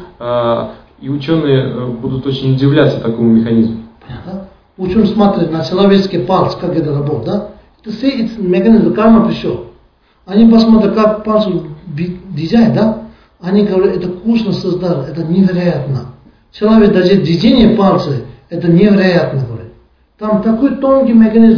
и ученые будут очень удивляться такому механизму. Понятно? Ученые смотрят на человеческий палец, как это работает, да? To say it's mechanism, карма пришел. Они посмотрят, как палец дизайн, да? Они говорят, это вкусно создали, это невероятно. Человек даже движение пальца, это невероятно, говорит. Там такой тонкий механизм,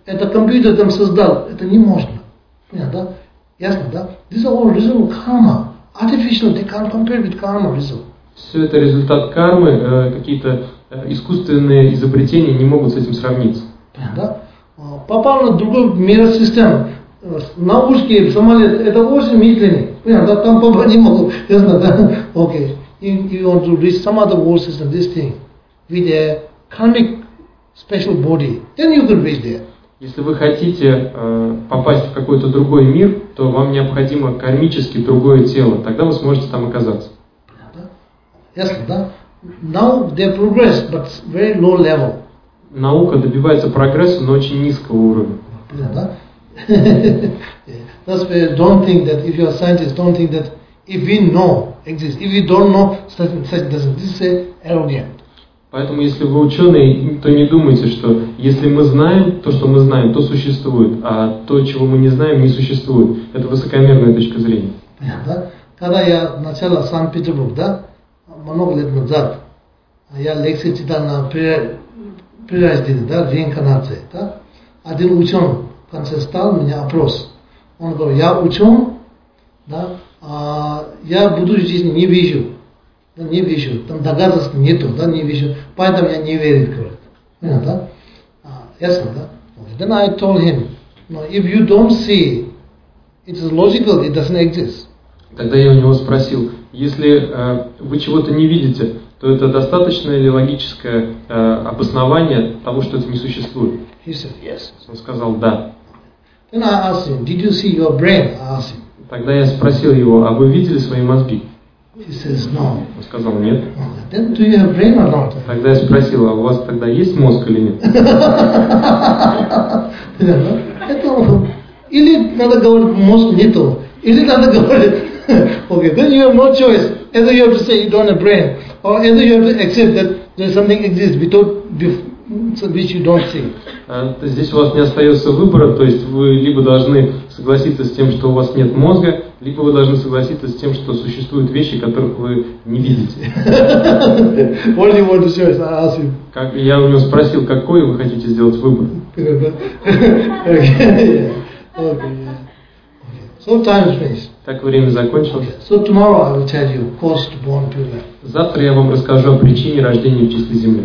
это компьютер там создал, это не можно. Понятно, да? Ясно, да? These are all result of karma. Artificial, they can't compare with karma result. Все это результат кармы, э, какие-то э, искусственные изобретения не могут с этим сравниться. Понятно, да? Попал на другой миросистему. Наушки, самолет, это очень медленнее. Понятно, да? Там попасть не могу. Ясно, да? Окей. You, you want to reach some other world system, this thing, with a karmic special body, then you can reach there. Если вы хотите э, попасть в какой-то другой мир, то вам необходимо кармически другое тело, тогда вы сможете там оказаться. Ясно, да? Now they progress, but very low level. Наука добивается прогресса, но очень низкого уровня. Да? That's why don't think that if you are a scientist, don't think that if we know exists, if we don't know such such doesn't. This is arrogant. Поэтому, если вы ученый, то не думайте, что если мы знаем то, что мы знаем, то существует, а то, чего мы не знаем, не существует. Это высокомерная точка зрения. Понятно? Когда я начал Санкт-Петербург, да, много лет назад, я лекции читал на прирождение, да, реинкарнации, да. Один ученый в конце стал меня опрос. Он говорит, я ученый, да, а я будущей жизни не вижу. Да, не вижу, там доказательств нету, да, не вижу, поэтому я не верю, говорит. Понятно, да? А, ясно, да? Okay. Then I told him, no, if you don't see, it is logical, it doesn't exist. Тогда я у него спросил, если э, вы чего-то не видите, то это достаточное или логическое э, обоснование того, что это не существует? He said, yes. Он сказал, да. Then I asked him, did you see your brain? I asked him. Тогда я спросил его, а вы видели свои мозги? He says, no. Он сказал, нет. Then do you have brain or not? Тогда я спросил, а у вас тогда есть мозг или нет? Это или надо говорить, мозг нету, или надо говорить, okay, then you have no choice. Either you have to say you don't have brain, or either you have to accept that there something exists without which you don't see. Здесь у вас не остается выбора, то есть вы либо должны согласиться с тем, что у вас нет мозга, либо вы должны согласиться с тем, что существуют вещи, которых вы не видите. What do you want to choose? I asked you. Как, я у него спросил, какой вы хотите сделать выбор. Okay. Okay. So time is finished. Так время закончилось. So tomorrow I will tell you cause to born to life. Завтра я вам расскажу о причине рождения в чистой земле.